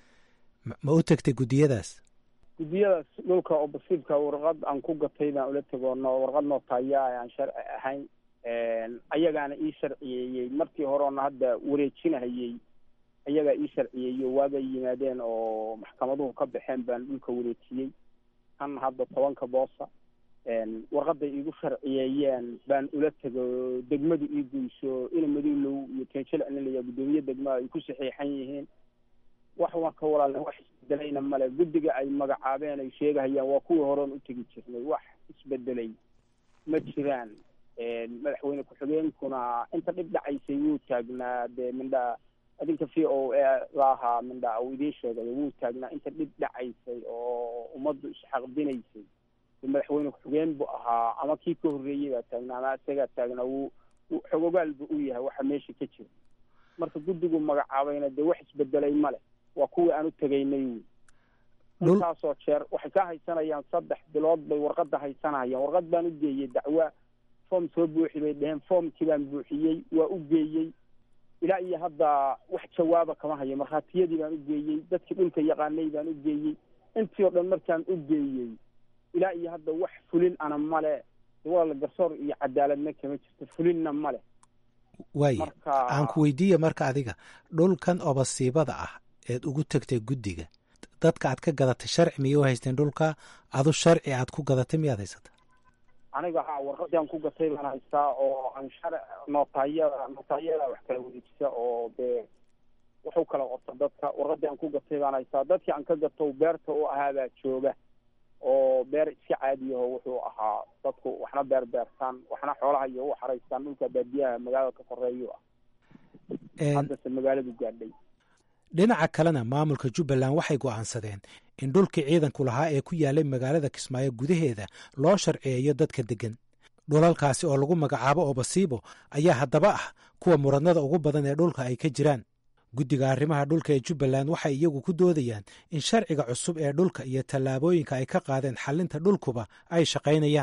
ma u tegtay guddiyadaas? guddiyadaas dhulka oo basiibka warqad aan ku gatay baan ula tegoono, warqad nootaaya aan sharci ahayn, ayagaana ii sharciyeeyey. markii horeona hadda wareejinahayey ayagaa ii sharciyeeyo, waagay yimaadeen oo maxkamaduhu ka baxeen baan dhulka wareejiyey. kan hadda tobanka boosa warqaday iigu sharciyeeyeen baan ula tego, degmadu ii guyso, ina maduulow iyo kenjilcnilaya guddoomiye degmada ay ku saxiixan yihiin. wax waan ka walaalna wax isbedelayna male. guddiga ay magacaabeen ay sheegahayaan waa kuwii horeon u tegi jirnay, wax isbedelay ma jiraan. madaxweyne ku-xigeenkuna inta dhib dhacaysay wuu taagnaa, dee mindha adinka v o a laahaa mindha uu idiin sheegay, wuu taagnaa inta dhib dhacaysay oo ummaddu isxaqdinaysay. madaxweyne ku-xigeen buu ahaa, ama kii ka horreeyey baa taagnaa, ama isagaa taagnaa, wuu xogogaal bu u yahay waxa meesha ka jira. marka guddigu magacaabayna dee wax isbedelay male, waa kuwii aan u tegaynay wy. intaasoo jeer waxay ka haysanayaan saddex bilood bay warqadda haysanayaan. warqad baan u geeyey dacwa, foom soo buuxi bay dheheen, foomkii baan buuxiyey, waa u geeyey. ilaa iyo hadda wax jawaaba kama hayo. markhaatiyadii baan u geeyey, dadkii dhulka yaqaanay baan u geeyey. intii oo dhan markaan u geeyey ilaa iyo hadda wax fulin ana male. walaala garsoor iyo cadaaladna kama jirto, fulinna male. waaya aan ku weydiiya marka, adiga dhulkan obasiibada ah eed ugu tegtay guddiga, dadka aad ka gadatay sharci miyay u haysteen dhulka? adu sharci aad ku gadatay miyaad haysata? aniga ha warqadii aan ku gatay baan haystaa, oo aan shar nootaayada nootaayada wax kala wareejisa oo dee wuxuu kala qorta dadka. warqadii aan ku gatay baan haystaa. dadkii aan ka gato beerta u ahaabaa jooga, oo beer iska caadiyaho wuxuu ahaa. dadku waxna beer beertaan, waxna xoolaha iyo u xaraystaan. dhulka baadiyaha magaalada ka koreeyu ah, haddase magaaladu gaadhay. dhinaca kalena maamulka jubbaland waxay go'aansadeen in dhulkii ciidanku lahaa ee ku yaalay magaalada Kismaayo gudaheeda loo sharciyeeyo dadka degan. dhulalkaasi oo lagu magacaabo obasiibo ayaa haddaba ah kuwa muranada ugu badan ee dhulka ay ka jiraan. guddiga arrimaha dhulka ee jubbaland waxay iyagu ku doodayaan in sharciga cusub ee dhulka iyo tallaabooyinka ay ka qaadeen xalinta dhulkuba ay shaqaynayaan.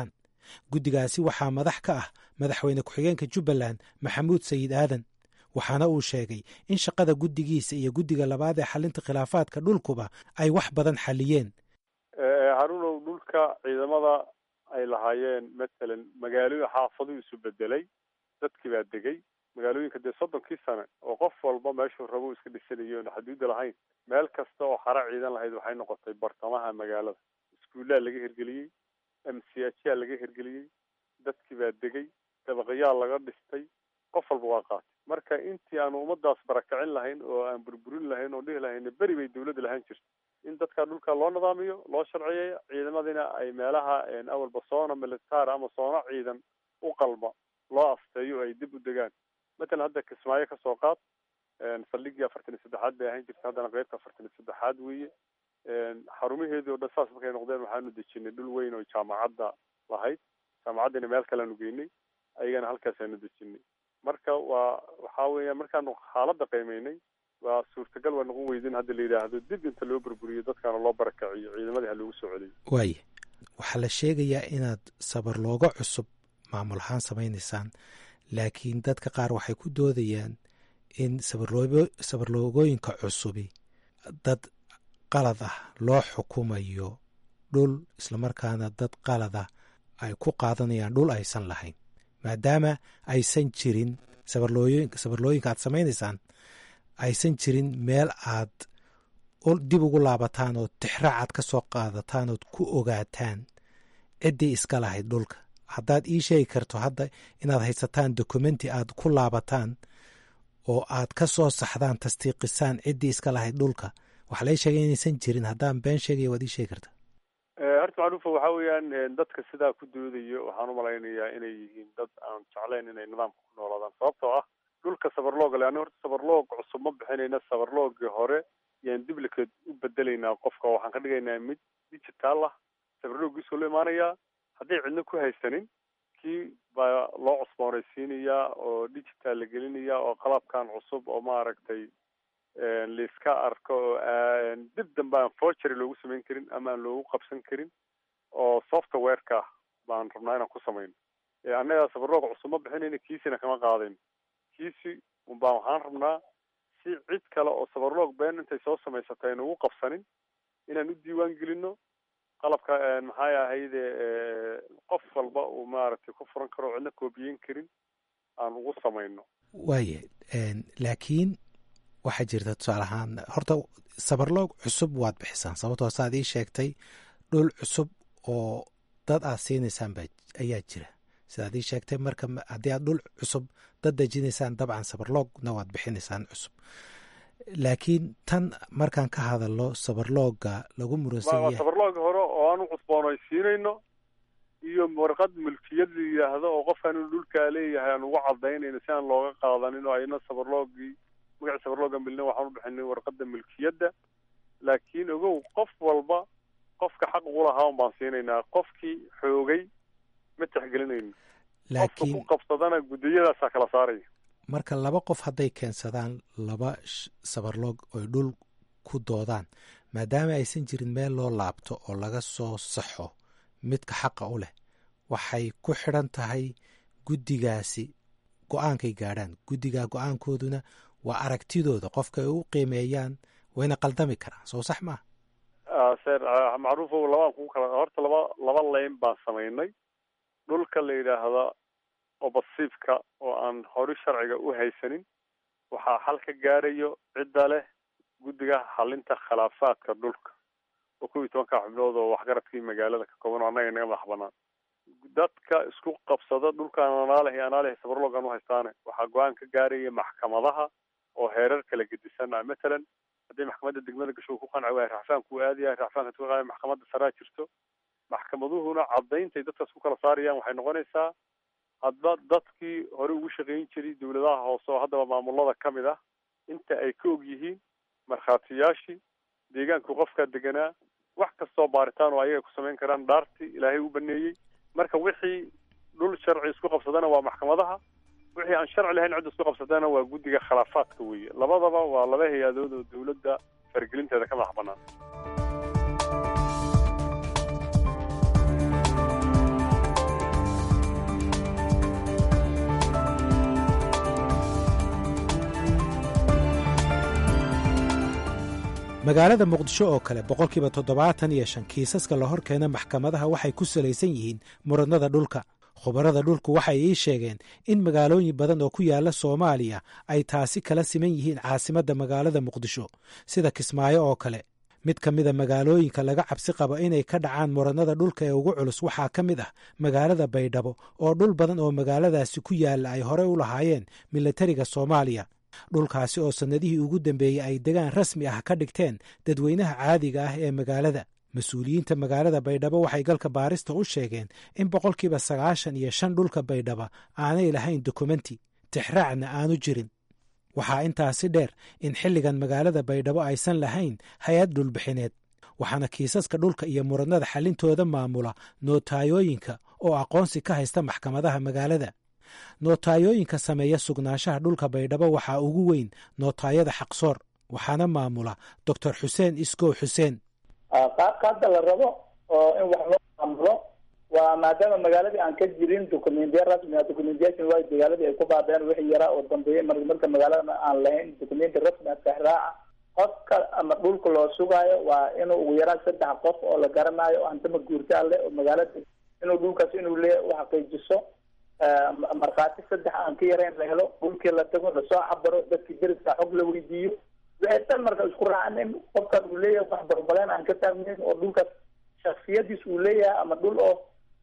guddigaasi waxaa madax ka ah madaxweyne ku-xigeenka jubbaland maxamuud sayid aadan waxaana uu sheegay in shaqada guddigiisa iyo guddiga labaad ee xalinta khilaafaadka dhulkuba ay wax badan xaliyeen. haruunow dhulka ciidamada ay lahaayeen matalan magaalooyin xaafaduu isu bedelay, dadkii baa degay magaalooyinka dee soddonkii sane oo qof walba meeshuu rabo iska dhisanayo oon xaduudda lahayn, meel kasta oo xara ciidan lahayd waxay noqotay bartamaha magaalada. iskuullaa laga hirgeliyey, m c h yaa laga hirgeliyey, dadkii baa degay, dabaqayaa laga dhistay, qof walba waa qaatay. marka intii aanu ummadaas barakicin lahayn oo aan burburin lahayn oo dhihi lahayn beri bay dawladda lahaan jirta, in dadka dhulka loo nidaamiyo, loo sharciyeeyo, ciidamadina ay meelaha awalba soona militaar ama soona ciidan u qalma loo asteeyo ay dib u degaan. matalan hadda kismaayo kasoo qaad, saldhigii afartan iyo saddexaad bay ahaan jirta, haddana qeybta afartan iyo saddexaad weeye. xarumaheedii oo dhan saas markay noqdeen waxaanu dejinay dhul weyn oo jaamacadda lahayd, jaamacaddina meel kaleanu geynay, ayagana halkaasaanu dejinay. marka waa waxaa weeyaan markaanu xaaladda qiimeynay waa suurtagal waa noqon weydin hadda la yidhaahdo dib inta loo burburiyo dadkaana loo barakaciyo, ciidamadii ha loogu soo celiyo. waaya waxaa la sheegayaa inaad sabar looga cusub maamul ahaan samaynaysaan, laakiin dadka qaar waxay ku doodayaan in sabarloogooyinka cusubi dad qalad ah loo xukumayo dhul, islamarkaana dad qalad ah ay ku qaadanayaan dhul aysan lahayn, maadaama aysan jirin sabarlooyinka aad samaynaysaan aysan jirin meel aad dib ugu laabataan oo tixraacaad ka soo qaadataan ood ku ogaataan ciddii iska lahayd dhulka. haddaad ii sheegi karto hadda inaad haysataan dokumenti aad ku laabataan oo aad ka soo saxdaan, tasdiiqisaan ciddii iska lahayd dhulka, waxaa lai sheegay inaysan jirin. haddaan been sheegaya waad ii sheegi kartaa. horta macruufa waxaa weeyaan dadka sidaa ku doodayo waxaan umalaynayaa inay yihiin dad aan jeclayn inay nidaamka ku noolaadaan, sababtoo ah dhulka sabarlooga le ani horta sabarloog cusub ma bixinayna, sabarloogii hore yaan diblicate u bedelaynaa qofka, waxaan ka dhigaynaa mid digital ah, sabarloogiisuu la imaanayaa. hadday cidna ku haysanin kii baa loo cusboonaysiinayaa oo digital la gelinayaa oo qalabkan cusub oo maaragtay laiska arko oo dib dambe aan forgery loogu samayn karin ama aan loogu qabsan karin oo softwareka baan rabnaa inaan ku samayno. annaga sabarlooga cusub ma bixinayna, kiisina kama qaadayn. kiisi unbaa waxaan rabnaa si cid kale oo sabarloog been intay soo samaysatay aynu ugu qabsanin inaan u diiwaan gelino qalabka maxay ahayde qof walba uu maaragtay ku furan karo cidna koobiyeyn karin aan ugu samayno. waaya laakiin waxaa jirta tusaale ahaan horta sabarloog cusub waad bixisaan, sababtoo saaad ii sheegtay dhul cusub oo dad aad siinaysaan ba ayaa jira sidaad ii sheegtay. marka haddii aad dhul cusub dad dejinaysaan dabcan sabarloogna waad bixinaysaan cusub, laakiin tan markaan ka hadalno sabarlooga lagu muransan yahay sabarlooga hore oo aan u cusboonaysiinayno iyo warqad milkiyad la yidhaahdo oo qofkan inuu dhulkaa leeyahay aan ugu cadaynayno si aan looga qaadanin oo ayna sabarloogii magaci sabarlooga milna waxaan u bixinay warqadda milkiyadda. laakiin ogow qof walba qofka xaq ugu lahaa un baan siinaynaa, qofkii xoogay ma tixgelinayno. qofka ku qabsadana guddiyadaasaa kala saaraya. marka laba qof hadday keensadaan laba sabarloog oy dhul ku doodaan, maadaama aysan jirin meel loo laabto oo laga soo saxo midka xaqa u leh, waxay ku xidhan tahay guddigaasi go-aankay gaadhaan. guddigaa go-aankooduna waa aragtidooda, qofka ay u qiimeeyaan wayna qaldami karaan, soo sax maaha? ser macruufo labaan kugu kala horta laba laba leyn baan samaynay. dhulka la yidhaahda obasiifka oo aan hori sharciga u haysanin waxaa xal ka gaarayo cidda leh guddiga xalinta khilaafaadka dhulka oo kow iyo tobanka xubnood oo waxgaradkii magaalada ka kooban oo annaga inaga madax banaan. dadka isku qabsada dhulkaan anaalahi anaalahi sabarloogan u haystaane waxaa go-aan ka gaaraya maxkamadaha oo heerar kala gedisan ah. matalan hadday maxkamadda degmada gasho ku qanci waaya racfaanku aadaya, racfaanka intuu qaaya maxkamadda saraa jirto, maxkamaduhuna cadayntay dadkaas ku kala saarayaan waxay noqonaysaa hadba dadkii hore ugu shaqayn jiray dawladaha hoose oo haddaba maamulada ka mid ah inta ay ka og yihiin markhaatiyaashii deegaanku qofkaa deganaa wax kastoo baaritaan oo ayaga ku samayn karaan dhaartii ilaahay u baneeyey. marka wixii dhul sharci isku qabsadana waa maxkamadaha, wixii aan sharci lahayn cid isku qabsadana waa guddiga khilaafaadka weeye. labadaba waa laba hay-adood oo dawladda faragelinteeda ka madax banaan. magaalada muqdisho oo kale boqolkiiba toddobaatan iyo shan kiisaska la hor keena maxkamadaha waxay ku salaysan yihiin muranada dhulka. khubarada dhulku waxay ii sheegeen in magaalooyin badan oo ku yaala soomaaliya ay taasi kala siman yihiin caasimadda magaalada muqdisho, sida Kismaayo oo kale. mid ka mida magaalooyinka laga cabsi qabo inay ka dhacaan muranada dhulka ee ugu culus waxaa ka mid ah magaalada Baydhabo, oo dhul badan oo magaaladaasi ku yaalla ay horey u lahaayeen milatariga Soomaaliya. dhulkaasi oo sannadihii ugu dambeeyey ay degaan rasmi ah ka dhigteen dadweynaha caadiga ah ee magaalada. mas-uuliyiinta magaalada Baydhabo waxay galka baarista u sheegeen in boqolkiiba sagaashan iyo shan dhulka Baydhaba aanay lahayn dokumenti, tixraacna aanu jirin. waxaa intaasi dheer in xilligan magaalada Baydhabo aysan lahayn hay-ad dhulbixineed, waxaana kiisaska dhulka iyo muranada xallintooda maamula nootayooyinka oo aqoonsi ka haysta maxkamadaha magaalada. nootayooyinka sameeya sugnaanshaha dhulka Baydhabo waxaa ugu weyn nootaayada Xaqsoor, waxaana maamula doctor xuseen isgow xuseen. qaabka hadda la rabo oo in wax loo maamulo waa maadaama magaaladii aan ka jirin dokumentiya rasmi ah. documentation waa magaaladii ay ku baabeen wixii yaraa oo dambeeyey marka magaalada aan lahayn documenti rasmi ah saxraaca. qofka ama dhulka loo sugaayo waa inuu ugu yaraan saddex qof oo la garanayo oo hantama guurtaa leh oo magaalada inuu dhulkaas inuu leeyahay u xaqiijiso. markhaati saddex aan ka yarayn la helo, dhulkii la tago lasoo cabaro, dadkii deriska xog la weydiiyo. waxay tan marka isku raacaan in qofkaas uu leeyahay wax barbaleen aan ka taagnayn oo dhulkaas shaksiyadiis uu leeyahay ama dhul oo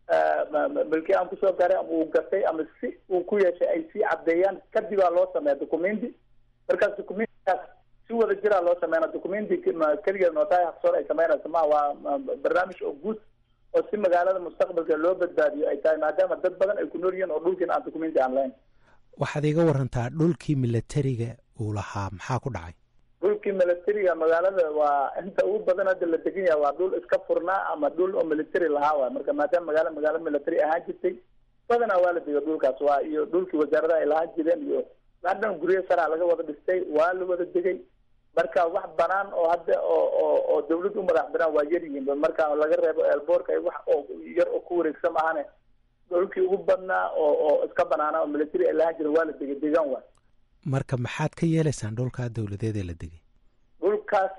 milki aan kusoo garay ama uu gatay ama si uu ku yeeshay ay sii caddeeyaan. kadib aa loo sameeya documenti. markaas documentigaas si wada jiraa loo sameynaa. documenti keligeed nootaaya Xaqsoor ay sameynaysa ma waa barnaamij oo guud oo si magaalada mustaqbalka loo badbaadiyo ay tahay, maadaama dad badan ay ku nool yihiin oo dhulkiin aan documenti aan lahayn. waxaad iga warantaa dhulkii milatariga uu lahaa maxaa ku dhacay? dhulkii milatariga magaalada waa inta ugu badan hadda la degan yahay waa dhul iska furnaa ama dhul oo military lahaa waay. marka maadaama magaala magaalo military ahaan jirtay badanaa waa la dega dhulkaas waa iyo dhulkii wasaaradaha ay lahaan jireen iyo haddan guryo saraa laga wada dhistay waa la wada degay. marka wax banaan oo hadda oo oo oo dawladda u madax banaan waa yar yihiin. marka laga reebo eelboorka ay wax oo yar oo ku wareegsan ahane dhulkii ugu badnaa oo oo iska banaana oo military ay lahaan jireen waa la degay deegaan waay. marka maxaad ka yeelaysaan dhulkaa dawladeed ee la degay? dhulkaas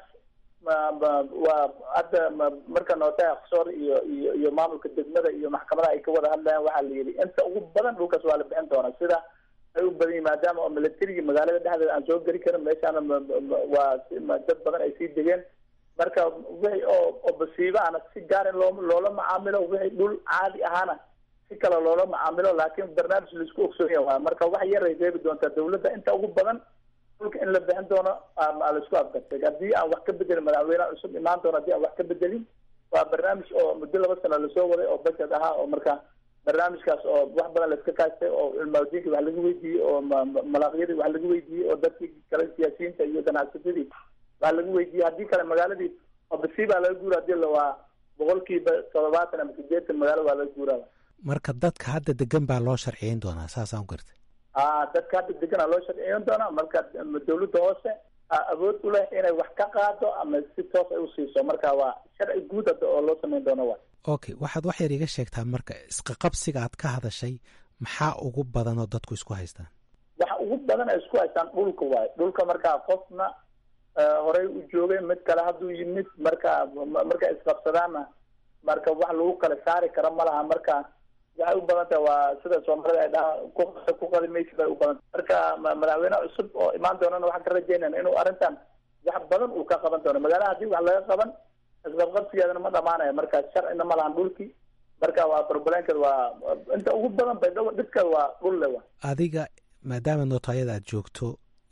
waa hadda marka nootay Xaqsoor iyo iyo iyo maamulka degmada iyo maxkamada ay ka wada hadlayaan waxaa la yidhi inta ugu badan dhulkaas waa la bixin doonaa sida ay u badan yihiin maadaama oo militariga magaalada dhexdeeda aan soo geli karin. meeshaana waa dad badan ay sii degeen. marka wixii oo oo basiiba ana si gaar in loo loola macaamilo, wixii dhul caadi ahaana si kale loola macaamilo, laakiin barnaamij laisku ogsoon yahay. marka wax yar ay reebi doontaa dawladda inta ugu badan dhulka in la bixin doono aa laisku afgartay. haddii aan wax ka bedelin madaxweynaha cusub imaan doono haddii aan wax ka bedelin waa barnaamij oo muddo laba sano lasoo waday oo budget ahaa oo marka barnaamijkaas oo wax badan la iska kaashtay oo cilmaadiinka wax laga weydiiyey oo malaaqyadii wax laga weydiiyey oo dadkii kale siyaasiyiinta iyo ganacsatadii wax laga weydiiyey. haddii kale magaaladii oo basiibaa laga guura hadii la waa boqolkiiba toddobaatan ama sideetan magaalo waa laga guuraa. marka dadka hadda degan baa loo sharciyeyn doonaa saasaan u gartay? a dadka hadda deganaa loo sharciyeyn doonaa. marka dawladda hoose awood u leh inay wax ka qaado ama si toos ay usiiso. marka waa sharci guud hadda oo loo samayn doono wa. okay, waxaad wax yar iga sheegtaa marka isqaqabsiga aad ka hadashay maxaa ugu badan oo dadku isku haystaan? waxa ugu badan ay isku haystaan dhulka waayo. dhulka markaa qofna horey u joogay mid kale hadduu yimid marka marka isqabsadaana marka wax lagu kala saari kara ma laha. marka waxay u badan tahay waa sida soomaalida ay dhahaan ku qadimaysi bay u badan tahay. marka madaxweyne cusub oo imaan doonana waxaan ka rajaynayna inuu arrintan wax badan uu ka qaban doono. magaalada haddii wax laga qaban isqabqabsigeedana ma dhamaanayo. marka sharcina ma lahan dhulkii. marka waa problemkeed waa inta ugu badan Baydhabo dhibkeeda waa dhul le wa. adiga maadaama nootayada aad joogto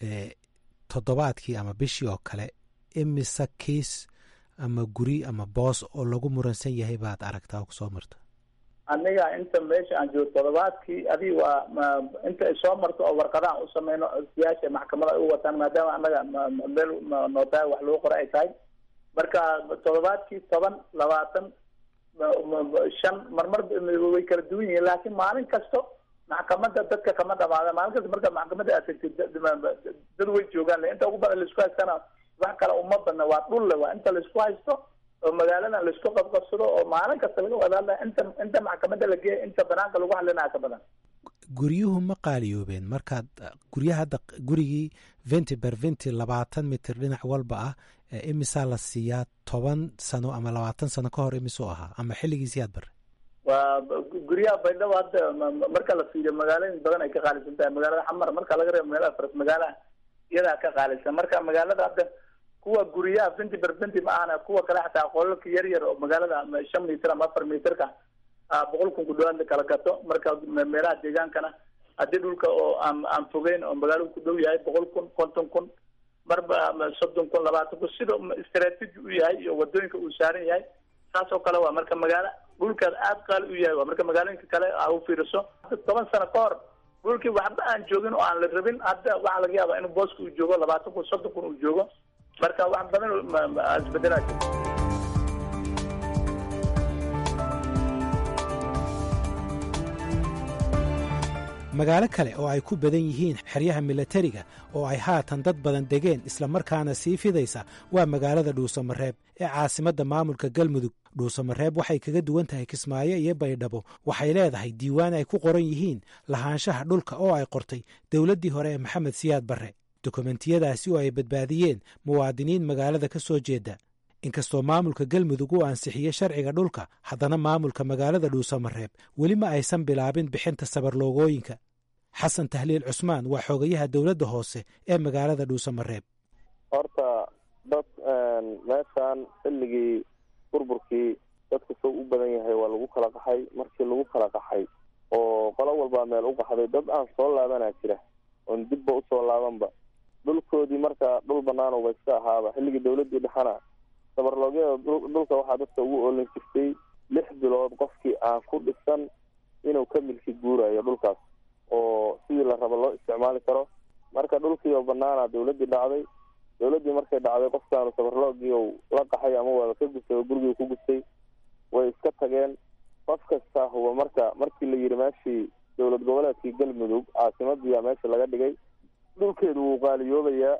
toddobaadkii ama bishii oo kale imise kiis ama guri ama boos oo lagu muransan yahay baad aragtaa oo kusoo marta? aniga inta meesha aan joogo toddobaadkii adii waa inta ay soo marto oo warqadaha u sameyno siyaasha maxkamada ay u wataan maadaama annaga meel nootaya wax lagu qora ay tahay. marka toddobaadkii toban labaatan shan marmar way kala duwan yihiin laakiin maalin kasto maxkamada dadka kama dhamaada. maalin kasta marka maxkamada aad tagtid dad way joogaan. inta ugu badan laisku haystana wax kale uma badna waa dhul le waa inta laisku haysto oo magaalada laisku qabqabsado oo maalin kasta laga wada hadlaya. inta inta maxkamada la geeya inta banaanka lagu hadlinaya ka badan. guryuhu ma qaaliyoobeen markaad guryaha hadda gurigii venti ber venti labaatan mitir dhinac walba ah imisaa la siiyaa toban sano ama labaatan sano ka hor imisuu ahaa ama xilligiisiyaad bare waa guryaha baydhabo hadda marka la fiiriyo magaalooyin badan ay ka qaalisan tahay magaalada xamar marka laga reebo meelaha faras magaalaha iyadaa ka qaalisan marka magaalada hadda kuwa guryaha venti ber venti ma ahana kuwa kale xataa qolalka yar yar oo magaalada shan mitir ama afar mitirka boqol kun ku dhawaad kala gato marka meelaha deegaankana haddii dhulka oo aan aan fogeyn oo magaalada ku dhow yahay boqol kun konton kun marba soddon kun labaatan kun sida istaraatiiji u yahay iyo wadooyinka uu saaran yahay saas oo kale waa marka magaala dhulkaas aad qaali u yahay waa marka magaalooyinka kale aa u fiiriso toban sano ka hor dhulkii waxba aan joogin oo aan la rabin hadda waxaa laga yaabaa inuu booska uu joogo labaatan kun soddon kun uu joogo marka wax badan isbedelaa jirta. magaalo kale oo ay ku badan yihiin xeryaha milatariga oo ay haatan dad badan degeen islamarkaana sii fidaysa waa magaalada dhuusamareeb ee caasimadda maamulka galmudug. dhuusamareeb waxay kaga duwan tahay kismaayo iyo baydhabo waxay leedahay diiwaan ay ku qoran yihiin lahaanshaha dhulka oo ay qortay dowladdii hore ee maxamed siyaad barre. dokumentiyadaasi oo ay badbaadiyeen muwaadiniin magaalada ka soo jeeda. inkastoo maamulka galmudug uu ansixiyey sharciga dhulka haddana maamulka magaalada dhuusamareeb weli ma aysan bilaabin bixinta sabarloogooyinka. xasan tahliil cusmaan waa xogayaha dowladda hoose ee magaalada dhuusamareeb. horta dad meeshaan xilligii burburkii dadka soo u badan yahay waa lagu kala qaxay. markii lagu kala qaxay oo qolo walbaa meel u qaxday dad aan soo laabanaa jira oon dibba usoo laabanba dhulkoodii marka dhul banaan uba iska ahaaba. xilligii dowladdii dhexana sabarloogyada dhulka waxaa dadka ugu oolin jirtay lix bilood qofkii aan ku dhisan inuu ka milki guurayo dhulkaas oo sidii la rabo loo isticmaali karo. marka dhulkii oo banaana dowladdii dhacday. dowladdii markay dhacday qofkaanu sabarloogii la qaxay ama waaba ka gustay oo gurigii ku gustay way iska tageen. qof kasta huba marka markii la yidhi meeshii dowlad goboleedkii galmudug caasimadiyaa meesha laga dhigay dhulkeedu wuu qaaliyoobayaa.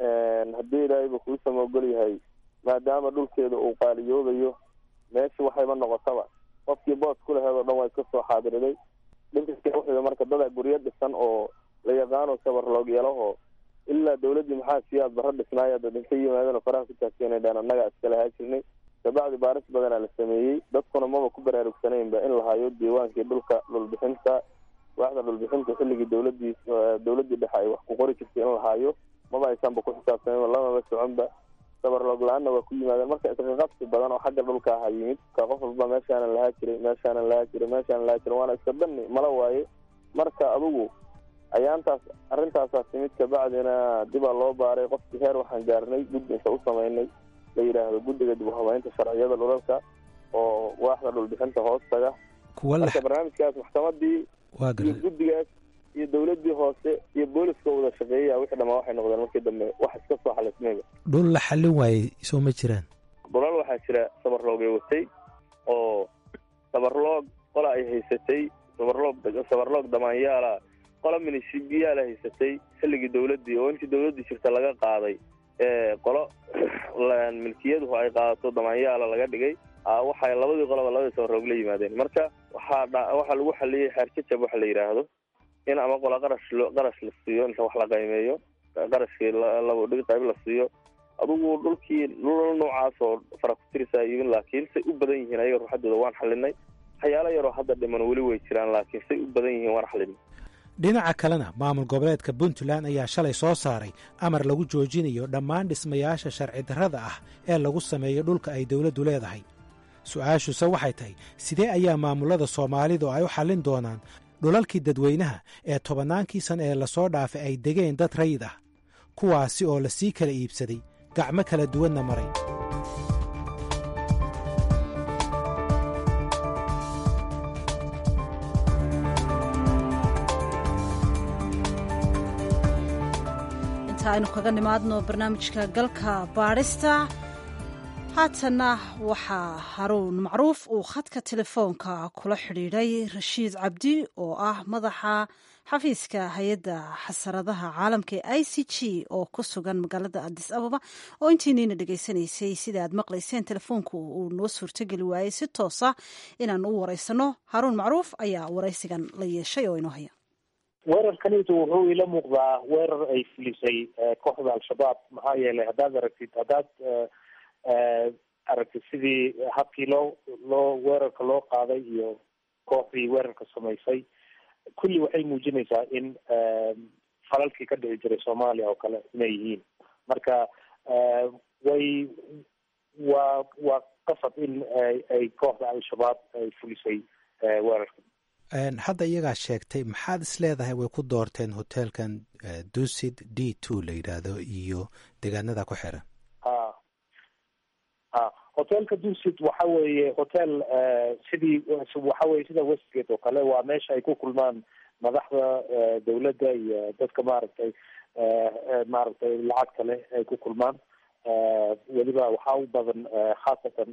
haddii ilaahayba kuu samoogol yahay maadaama dhulkeeda uu qaaliyoobayo meesha waxayba noqotaba qofkii boos ku laheed oo dhan waa iska soo xaadiriday. dhinka wuxuu marka dadaa guryo dhisan oo la yaqaano sabarloogyalaho ilaa dowladdii maxaa siyaad barra dhisnaaya dad inta yimaadeen oo faraha ku taagteenay dhaan annaga iska lahaa jirnay. kabacdi baaris badanaa la sameeyey dadkuna maba ku baraarugsanaynba in la hayo diiwaankii dhulka dhulbixinta waaxda dhulbixinta xilligii dowladdii dowladdii dhexe ay wax ku qori jirtay in la hayo maba aysanba ku xisaabtanayn lamaba soconba. sabarloog la-aanna waa ku yimaadeen marka isqaqabsi badan oo xagga dhulka aha yimid ka qof walba meeshaanan lahaa jiray meeshaanan lahaa jiray meeshaanan lahaa jiray waana iska dani mala waaye. marka adugu ayaantaas arrintaasaa timid kabacdina dibaa loo baaray qofkii heer waxaan gaarnay guddi inta u samaynay la yidhaahdo guddiga dib u habeynta sharciyada dhulalka oo waaxda dhulbixinta hoostaga. marka barnaamijkaas maxkamadii iyo guddigaas iyo dowladdii hoose iyo booliska wada shaqeeya wixii dhamaa waxay noqdeen markii dambe wax iska soo xalismayba. dhul la xallin waayey soo ma jiraan? dhulal waxaa jira sabarloogay watay oo sabarloog qola ay haysatay sabarloog sabarloog damaanyaala qola minisibiyaala haysatay xilligii dowladdii oo intii dowladdii jirta laga qaaday qolo milkiyaduhu ay qaadato damaanyaala laga dhigay waxay labadii qoloba labadii sabarloog la yimaadeen. marka waxaa waxaa lagu xaliyey xeerjajab waxa la yidhaahdo in ama qola qarash qarash la siiyo inta wax la qiimeeyo qarashkii laba dhig qayb la siiyo. adugu dhulkii dhulal noocaas oo fara ku tirisaa iibin laakiin say u badan yihiin ayaga ruuxadooda waan xalinay. waxyaalo yaroo hadda dhiman weli way jiraan laakiin say u badan yihiin waan xalinay. dhinaca kalena maamul goboleedka puntland ayaa shalay soo saaray amar lagu joojinayo dhammaan dhismayaasha sharci darrada ah ee lagu sameeyo dhulka ay dowladdu leedahay. su-aashuse waxay tahay sidee ayaa maamulada soomaalidu ay u xallin doonaan dhulalkii dadweynaha ee tobannaankii sana ee lasoo dhaafay ay degeen dad rayid ah kuwaasi oo la sii kala iibsaday gacmo kala duwanna maray. inta aynu kaga nimaadno barnaamijka galka baadhista haatanna waxaa haruun macruuf uu khadka telefoonka kula xidhiidhay rashiid cabdi oo ah madaxa xafiiska hay-adda xasaradaha caalamka ee i c g oo ku sugan magaalada adis ababa oo intiinayna dhegaysanaysay sida aad maqlayseen telefoonku uu noo suurtogeli waayey si toosa inaan u waraysano haruun macruuf ayaa waraysigan la yeeshay oo inoo haya. weerarkanitu wuxuu ila muuqdaa weerar ay fulisay kooxda al-shabaab maxaa yeelay haddaad aragtid haddaad aragtid sidii habkii loo loo weerarka loo qaaday iyo kooxdii weerarka samaysay kulli waxay muujinaysaa in falalkii ka dhici jiray soomaaliya oo kale inay yihiin marka way waa waa qasab in ay kooxda al-shabaab ay fulisay weerarka. hadda iyagaa sheegtay maxaad is leedahay way ku doorteen hoteelkan dusid d two la yidhaahdo iyo deegaanada ku xiran? a a hoteelka dusid waxa weeye hotel sidii waxa weye sida westgate oo kale waa meesha ay ku kulmaan madaxda dawladda iyo dadka maaragtay maaragtay lacagta leh ay ku kulmaan weliba waxaa u badan khaasatan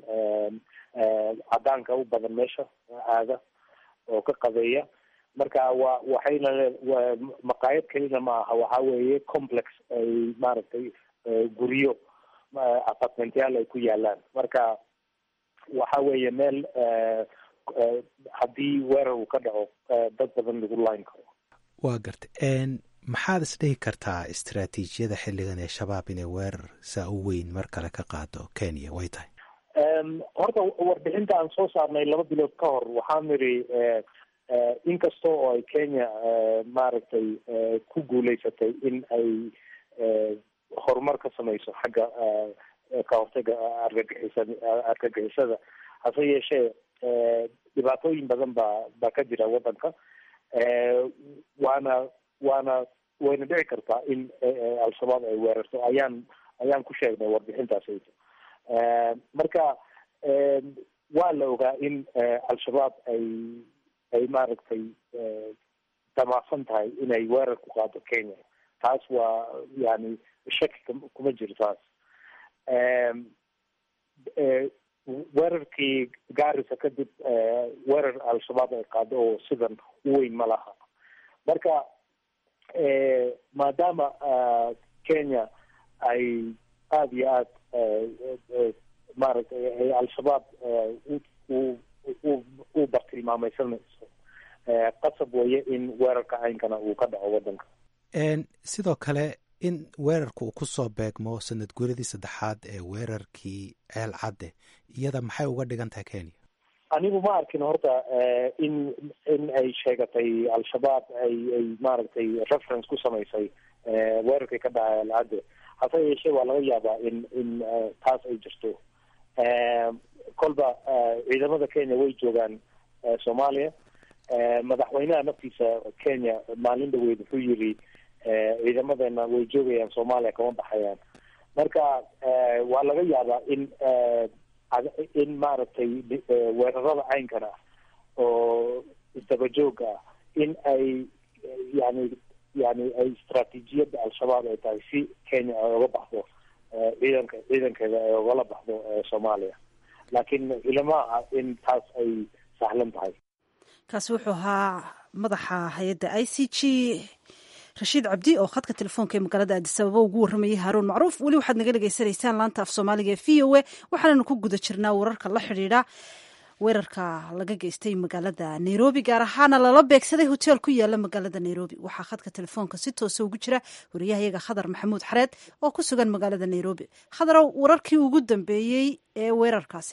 cadaanka u badan meesha aada oo ka qadeeya marka wa waxayna maqaayad kelina ma aha waxa weeye complex ay maaragtay guryo apartmentyaal ay ku yaalaan marka waxa weeye meel haddii weerar uu ka dhaco dad badan lagu line karo. waa gartay maxaad isdhihi kartaa istaraatiijiyada xilligan ee shabaab inay weerar saa u weyn mar kale ka qaado kenya way tahay? horta warbixinta aan soo saarnay laba bilood ka hor waxaan niri inkasta oo ay kenya maaragtay ku guuleysatay in ay horumar ka samayso xagga ka hortaga argagixisa argagixisada hase yeeshee dhibaatooyin badan baa baa ka jira waddanka waana waana wayna dhici kartaa in al-shabaab ay weerarto ayaan ayaan ku sheegnay warbixintaas marka waa la ogaa in al-shabaab ay ay maaragtay damacsan tahay inay weerar ku qaado kenya taas waa yani shaki kuma jiro taas weerarkii gaarisa kadib weerar al-shabaab ay qaado oo sidan u weyn ma laha marka maadaama kenya ay aada iyo aad maaragtay ay al-shabaab u bartilmaamaysanayso qasab weeye in weerarka caynkana uu ka dhaco waddanka. sidoo kale in weerarka uu kusoo beegmo sanad guuradii saddexaad ee weerarkii ceel cadde iyada maxay uga dhigan tahay kenya? anigu ma arkin horta in in ay sheegatay al-shabaab ay ay maaragtay reference ku samaysay weerarkii ka dhacay ceel cadde hase yeeshee waa laga yaabaa in in taas ay jirto kolba ciidamada kenya way joogaan soomaaliya madaxweynaha naftiisa kenya maalin dhaweyd wuxuu yiri ciidamadeena way joogayaan soomaaliya kama baxayaan marka waa laga yaabaa in in maaragtay weerarada caynkana oo isdabajooga ah in ay yani yani ay istraatiijiyadda al-shabaab ay tahay si kenya ay oga baxdo ciidanka ciidankeeda ay ogala baxdo soomaaliya laakiin ilama aha in taas ay sahlan tahay. kaasi wuxuu ahaa madaxa hay-adda i c g rashiid cabdi oo khadka telefoonka ee magaalada aadisababa ugu warramayay haaruun macruuf. weli waxaad naga dhegaysanaysaan laanta af soomaaliga ee v o a waxaananu ku guda jirnaa wararka la xidhiidha weerarka laga geystay magaalada nairobi gaar ahaana lala beegsaday hoteel ku yaala magaalada nairobi. waxaa khadka telefoonka si toosa ugu jira wariyahayaga khadar maxamuud xareed oo ku sugan magaalada nairobi. khadarow wararkii ugu dambeeyey ee weerarkaasi?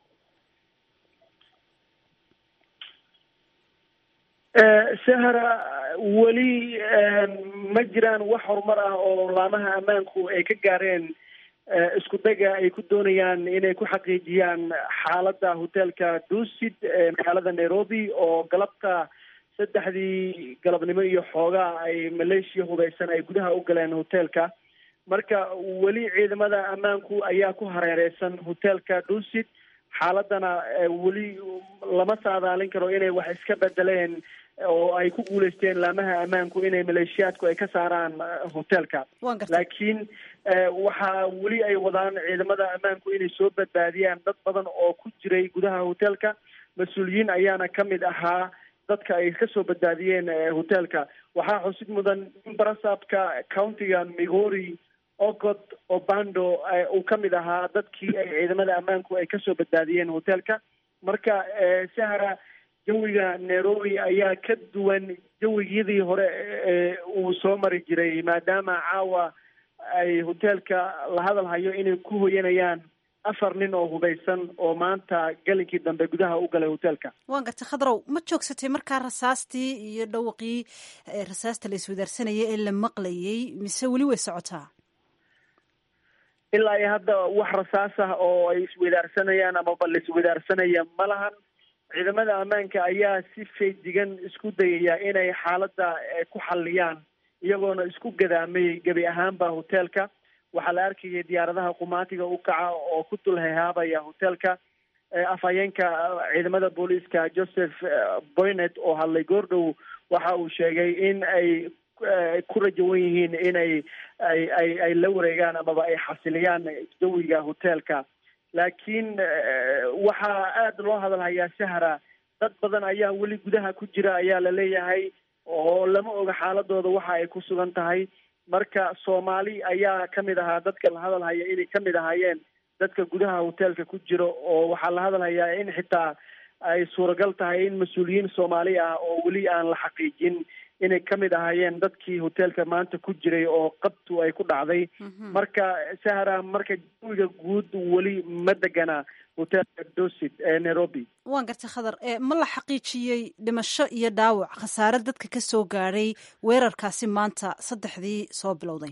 sahra weli ma jiraan wax horumar ah oo laamaha ammaanku ay ka gaareen isku daga ay ku doonayaan inay ku xaqiijiyaan xaaladda hoteelka dusid ee magaalada nairobi oo galabta saddexdii galabnimo iyo xoogaa ay maleeshiya hubeysan ay gudaha u galeen hoteelka marka weli ciidamada ammaanku ayaa ku hareereysan hoteelka dusid xaaladana weli lama saadaalin karo inay wax iska bedeleen oo ay ku guuleysteen laamaha ammaanku inay maleeshiyaadku ay ka saaraan hoteelka laakiin waxaa weli ay wadaan ciidamada ammaanku inay soo badbaadiyaan dad badan oo ku jiray gudaha hoteelka mas-uuliyiin ayaana ka mid ahaa dadka ay ka soo badbaadiyeen hoteelka. waxaa xusid mudan in barasaabka countiga migori ogod obando uu ka mid ahaa dadkii ay ciidamada ammaanku ay kasoo badbaadiyeen hoteelka marka sahra jawiga nairobi ayaa ka duwan jawigiyadii hore ee uu soo mari jiray maadaama caawa ay hoteelka la hadal hayo inay ku hoyanayaan afar nin oo hubaysan oo maanta galinkii dambe gudaha u galay hoteelka. waan gartay khadrow ma joogsatay markaa rasaastii iyo dhawaqii rasaasta la iswadaarsanayay ee la maqlayay mise weli way socotaa? ilaa iyo hadda wax rasaas ah oo ay iswadaarsanayaan amaba la iswadaarsanaya ma lahan. ciidamada ammaanka ayaa si feejigan isku dayaya inay xaaladda ku xalliyaan iyagoona isku gadaamay gebi ahaanba hoteelka. waxaa la arkayay diyaaradaha qumaatiga u kaca oo ku dul hehaabaya hoteelka. afhayeenka ciidamada booliiska Joseph Boynet oo hadlay goordhow waxa uu sheegay in ay ku rajawan yihiin inay ay ay ay la wareegaan amaba ay xasiliyaan jawiga hoteelka. laakiin waxaa aada loo hadalhayaa sahra dad badan ayaa weli gudaha ku jira ayaa la leeyahay oo lama oga xaaladooda waxa ay ku sugan tahay. marka Soomaali ayaa kamid ahaa dadka la hadalhaya inay kamid ahaayeen dadka gudaha hoteelka ku jiro oo waxaa la hadalhayaa in xitaa ay suuragal tahay in mas-uuliyiin Soomaali ah oo weli aan la xaqiijin inay kamid ahaayeen dadkii hoteelka maanta ku jiray oo qabtu ay ku dhacday. marka sahra marka jawiga guud weli ma degana hoteelka Dusit ee Nairobi. waan gartay khadar ma la xaqiijiyey dhimasho iyo dhaawac khasaare dadka ka soo gaadhay weerarkaasi maanta saddexdii soo bilowday?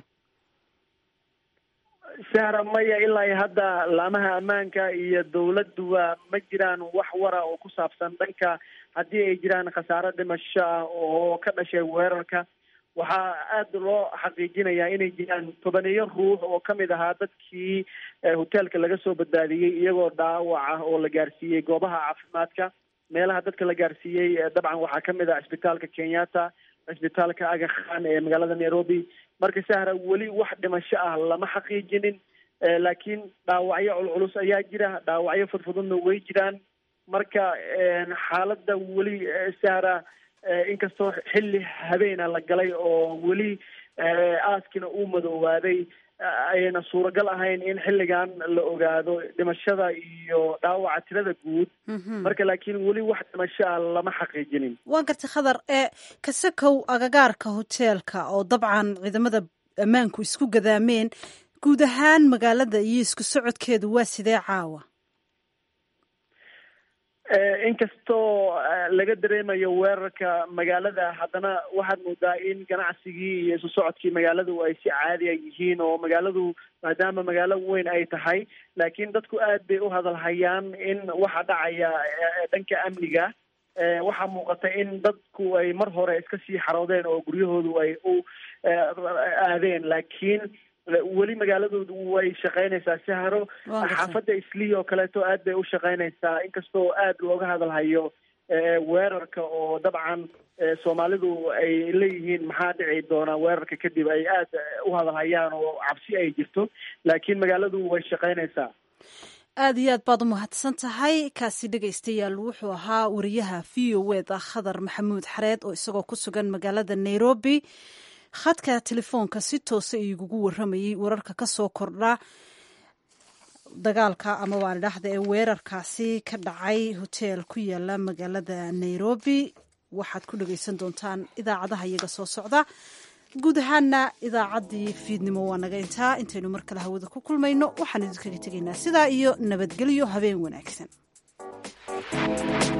sahra maya ilaa iyo hadda laamaha ammaanka iyo dawladuba ma jiraan wax wara oo ku saabsan dhanka haddii ay jiraan khasaare dhimasho ah oo ka dhashay weerarka. waxaa aada loo xaqiijinayaa inay jiraan tobaneeyo ruux oo kamid ahaa dadkii hoteelka laga soo badbaadiyey iyagoo dhaawac ah oo la gaarsiiyey goobaha caafimaadka. meelaha dadka la gaarsiiyey dabcan waxaa kamid ah cisbitaalka Kenyatta, cisbitaalka Aga Khan ee magaalada Nairobi. marka sahra weli wax dhimasho ah lama xaqiijinin laakiin dhaawacyo culculus ayaa jira, dhaawacyo fudfududna way jiraan. marka xaaladda weli sahra inkastoo xilli habeena la galay oo weli aaskina uu madoowaaday ayayna suuragal ahayn in xilligan la ogaado dhimashada iyo dhaawaca tirada guud. marka laakiin weli wax dhimasho ah lama xaqiijinin. waan gartay khadar ee kasakow agagaarka hoteelka oo dabcan ciidamada ammaanku isku gadaameen, guud ahaan magaalada iyo isku socodkeedu waa sidee caawa? inkastoo laga dareemayo weerarka magaalada haddana waxaad moodaa in ganacsigii iyo isu socodkii magaaladu ay si caadi a yihiin oo magaaladu maadaama magaalo weyn ay tahay laakiin dadku aad bay u hadalhayaan in waxa dhacaya dhanka amniga. waxaa muuqata in dadku ay mar hore iska sii xaroodeen oo guryahoodu ay u aadeen laakiin weli magaaladoodu way shaqaynaysaa sahro. xaafadda Islii oo kaleeto aad bay u shaqaynaysaa inkastoo aad looga hadalhayo weerarka oo dabcan Soomaalidu ay leeyihiin maxaa dhici doona weerarka kadib ay aad u hadalhayaan oo cabsi ay jirto laakiin magaaladu way shaqaynaysaa. aad iyo aad baad u mahadsan tahay. kaasi dhegaystayaal wuxuu ahaa wariyaha v o e da Khadar Maxamuud Xareed oo isagoo ku sugan magaalada Nairobi khadka telefoonka si toosa igugu waramayay wararka ka soo kordha dagaalka ama waan dhahda ee weerarkaasi ka dhacay hoteel ku yaala magaalada Nairobi. waxaad ku dhagaysan doontaan idaacadaha iyaga soo socda. guud ahaana idaacaddii fiidnimo waa naga intaa. intaynu mar kale hawada ku kulmayno waxaan idinkaga tegaynaa sidaa iyo nabadgelyo, habeen wanaagsan.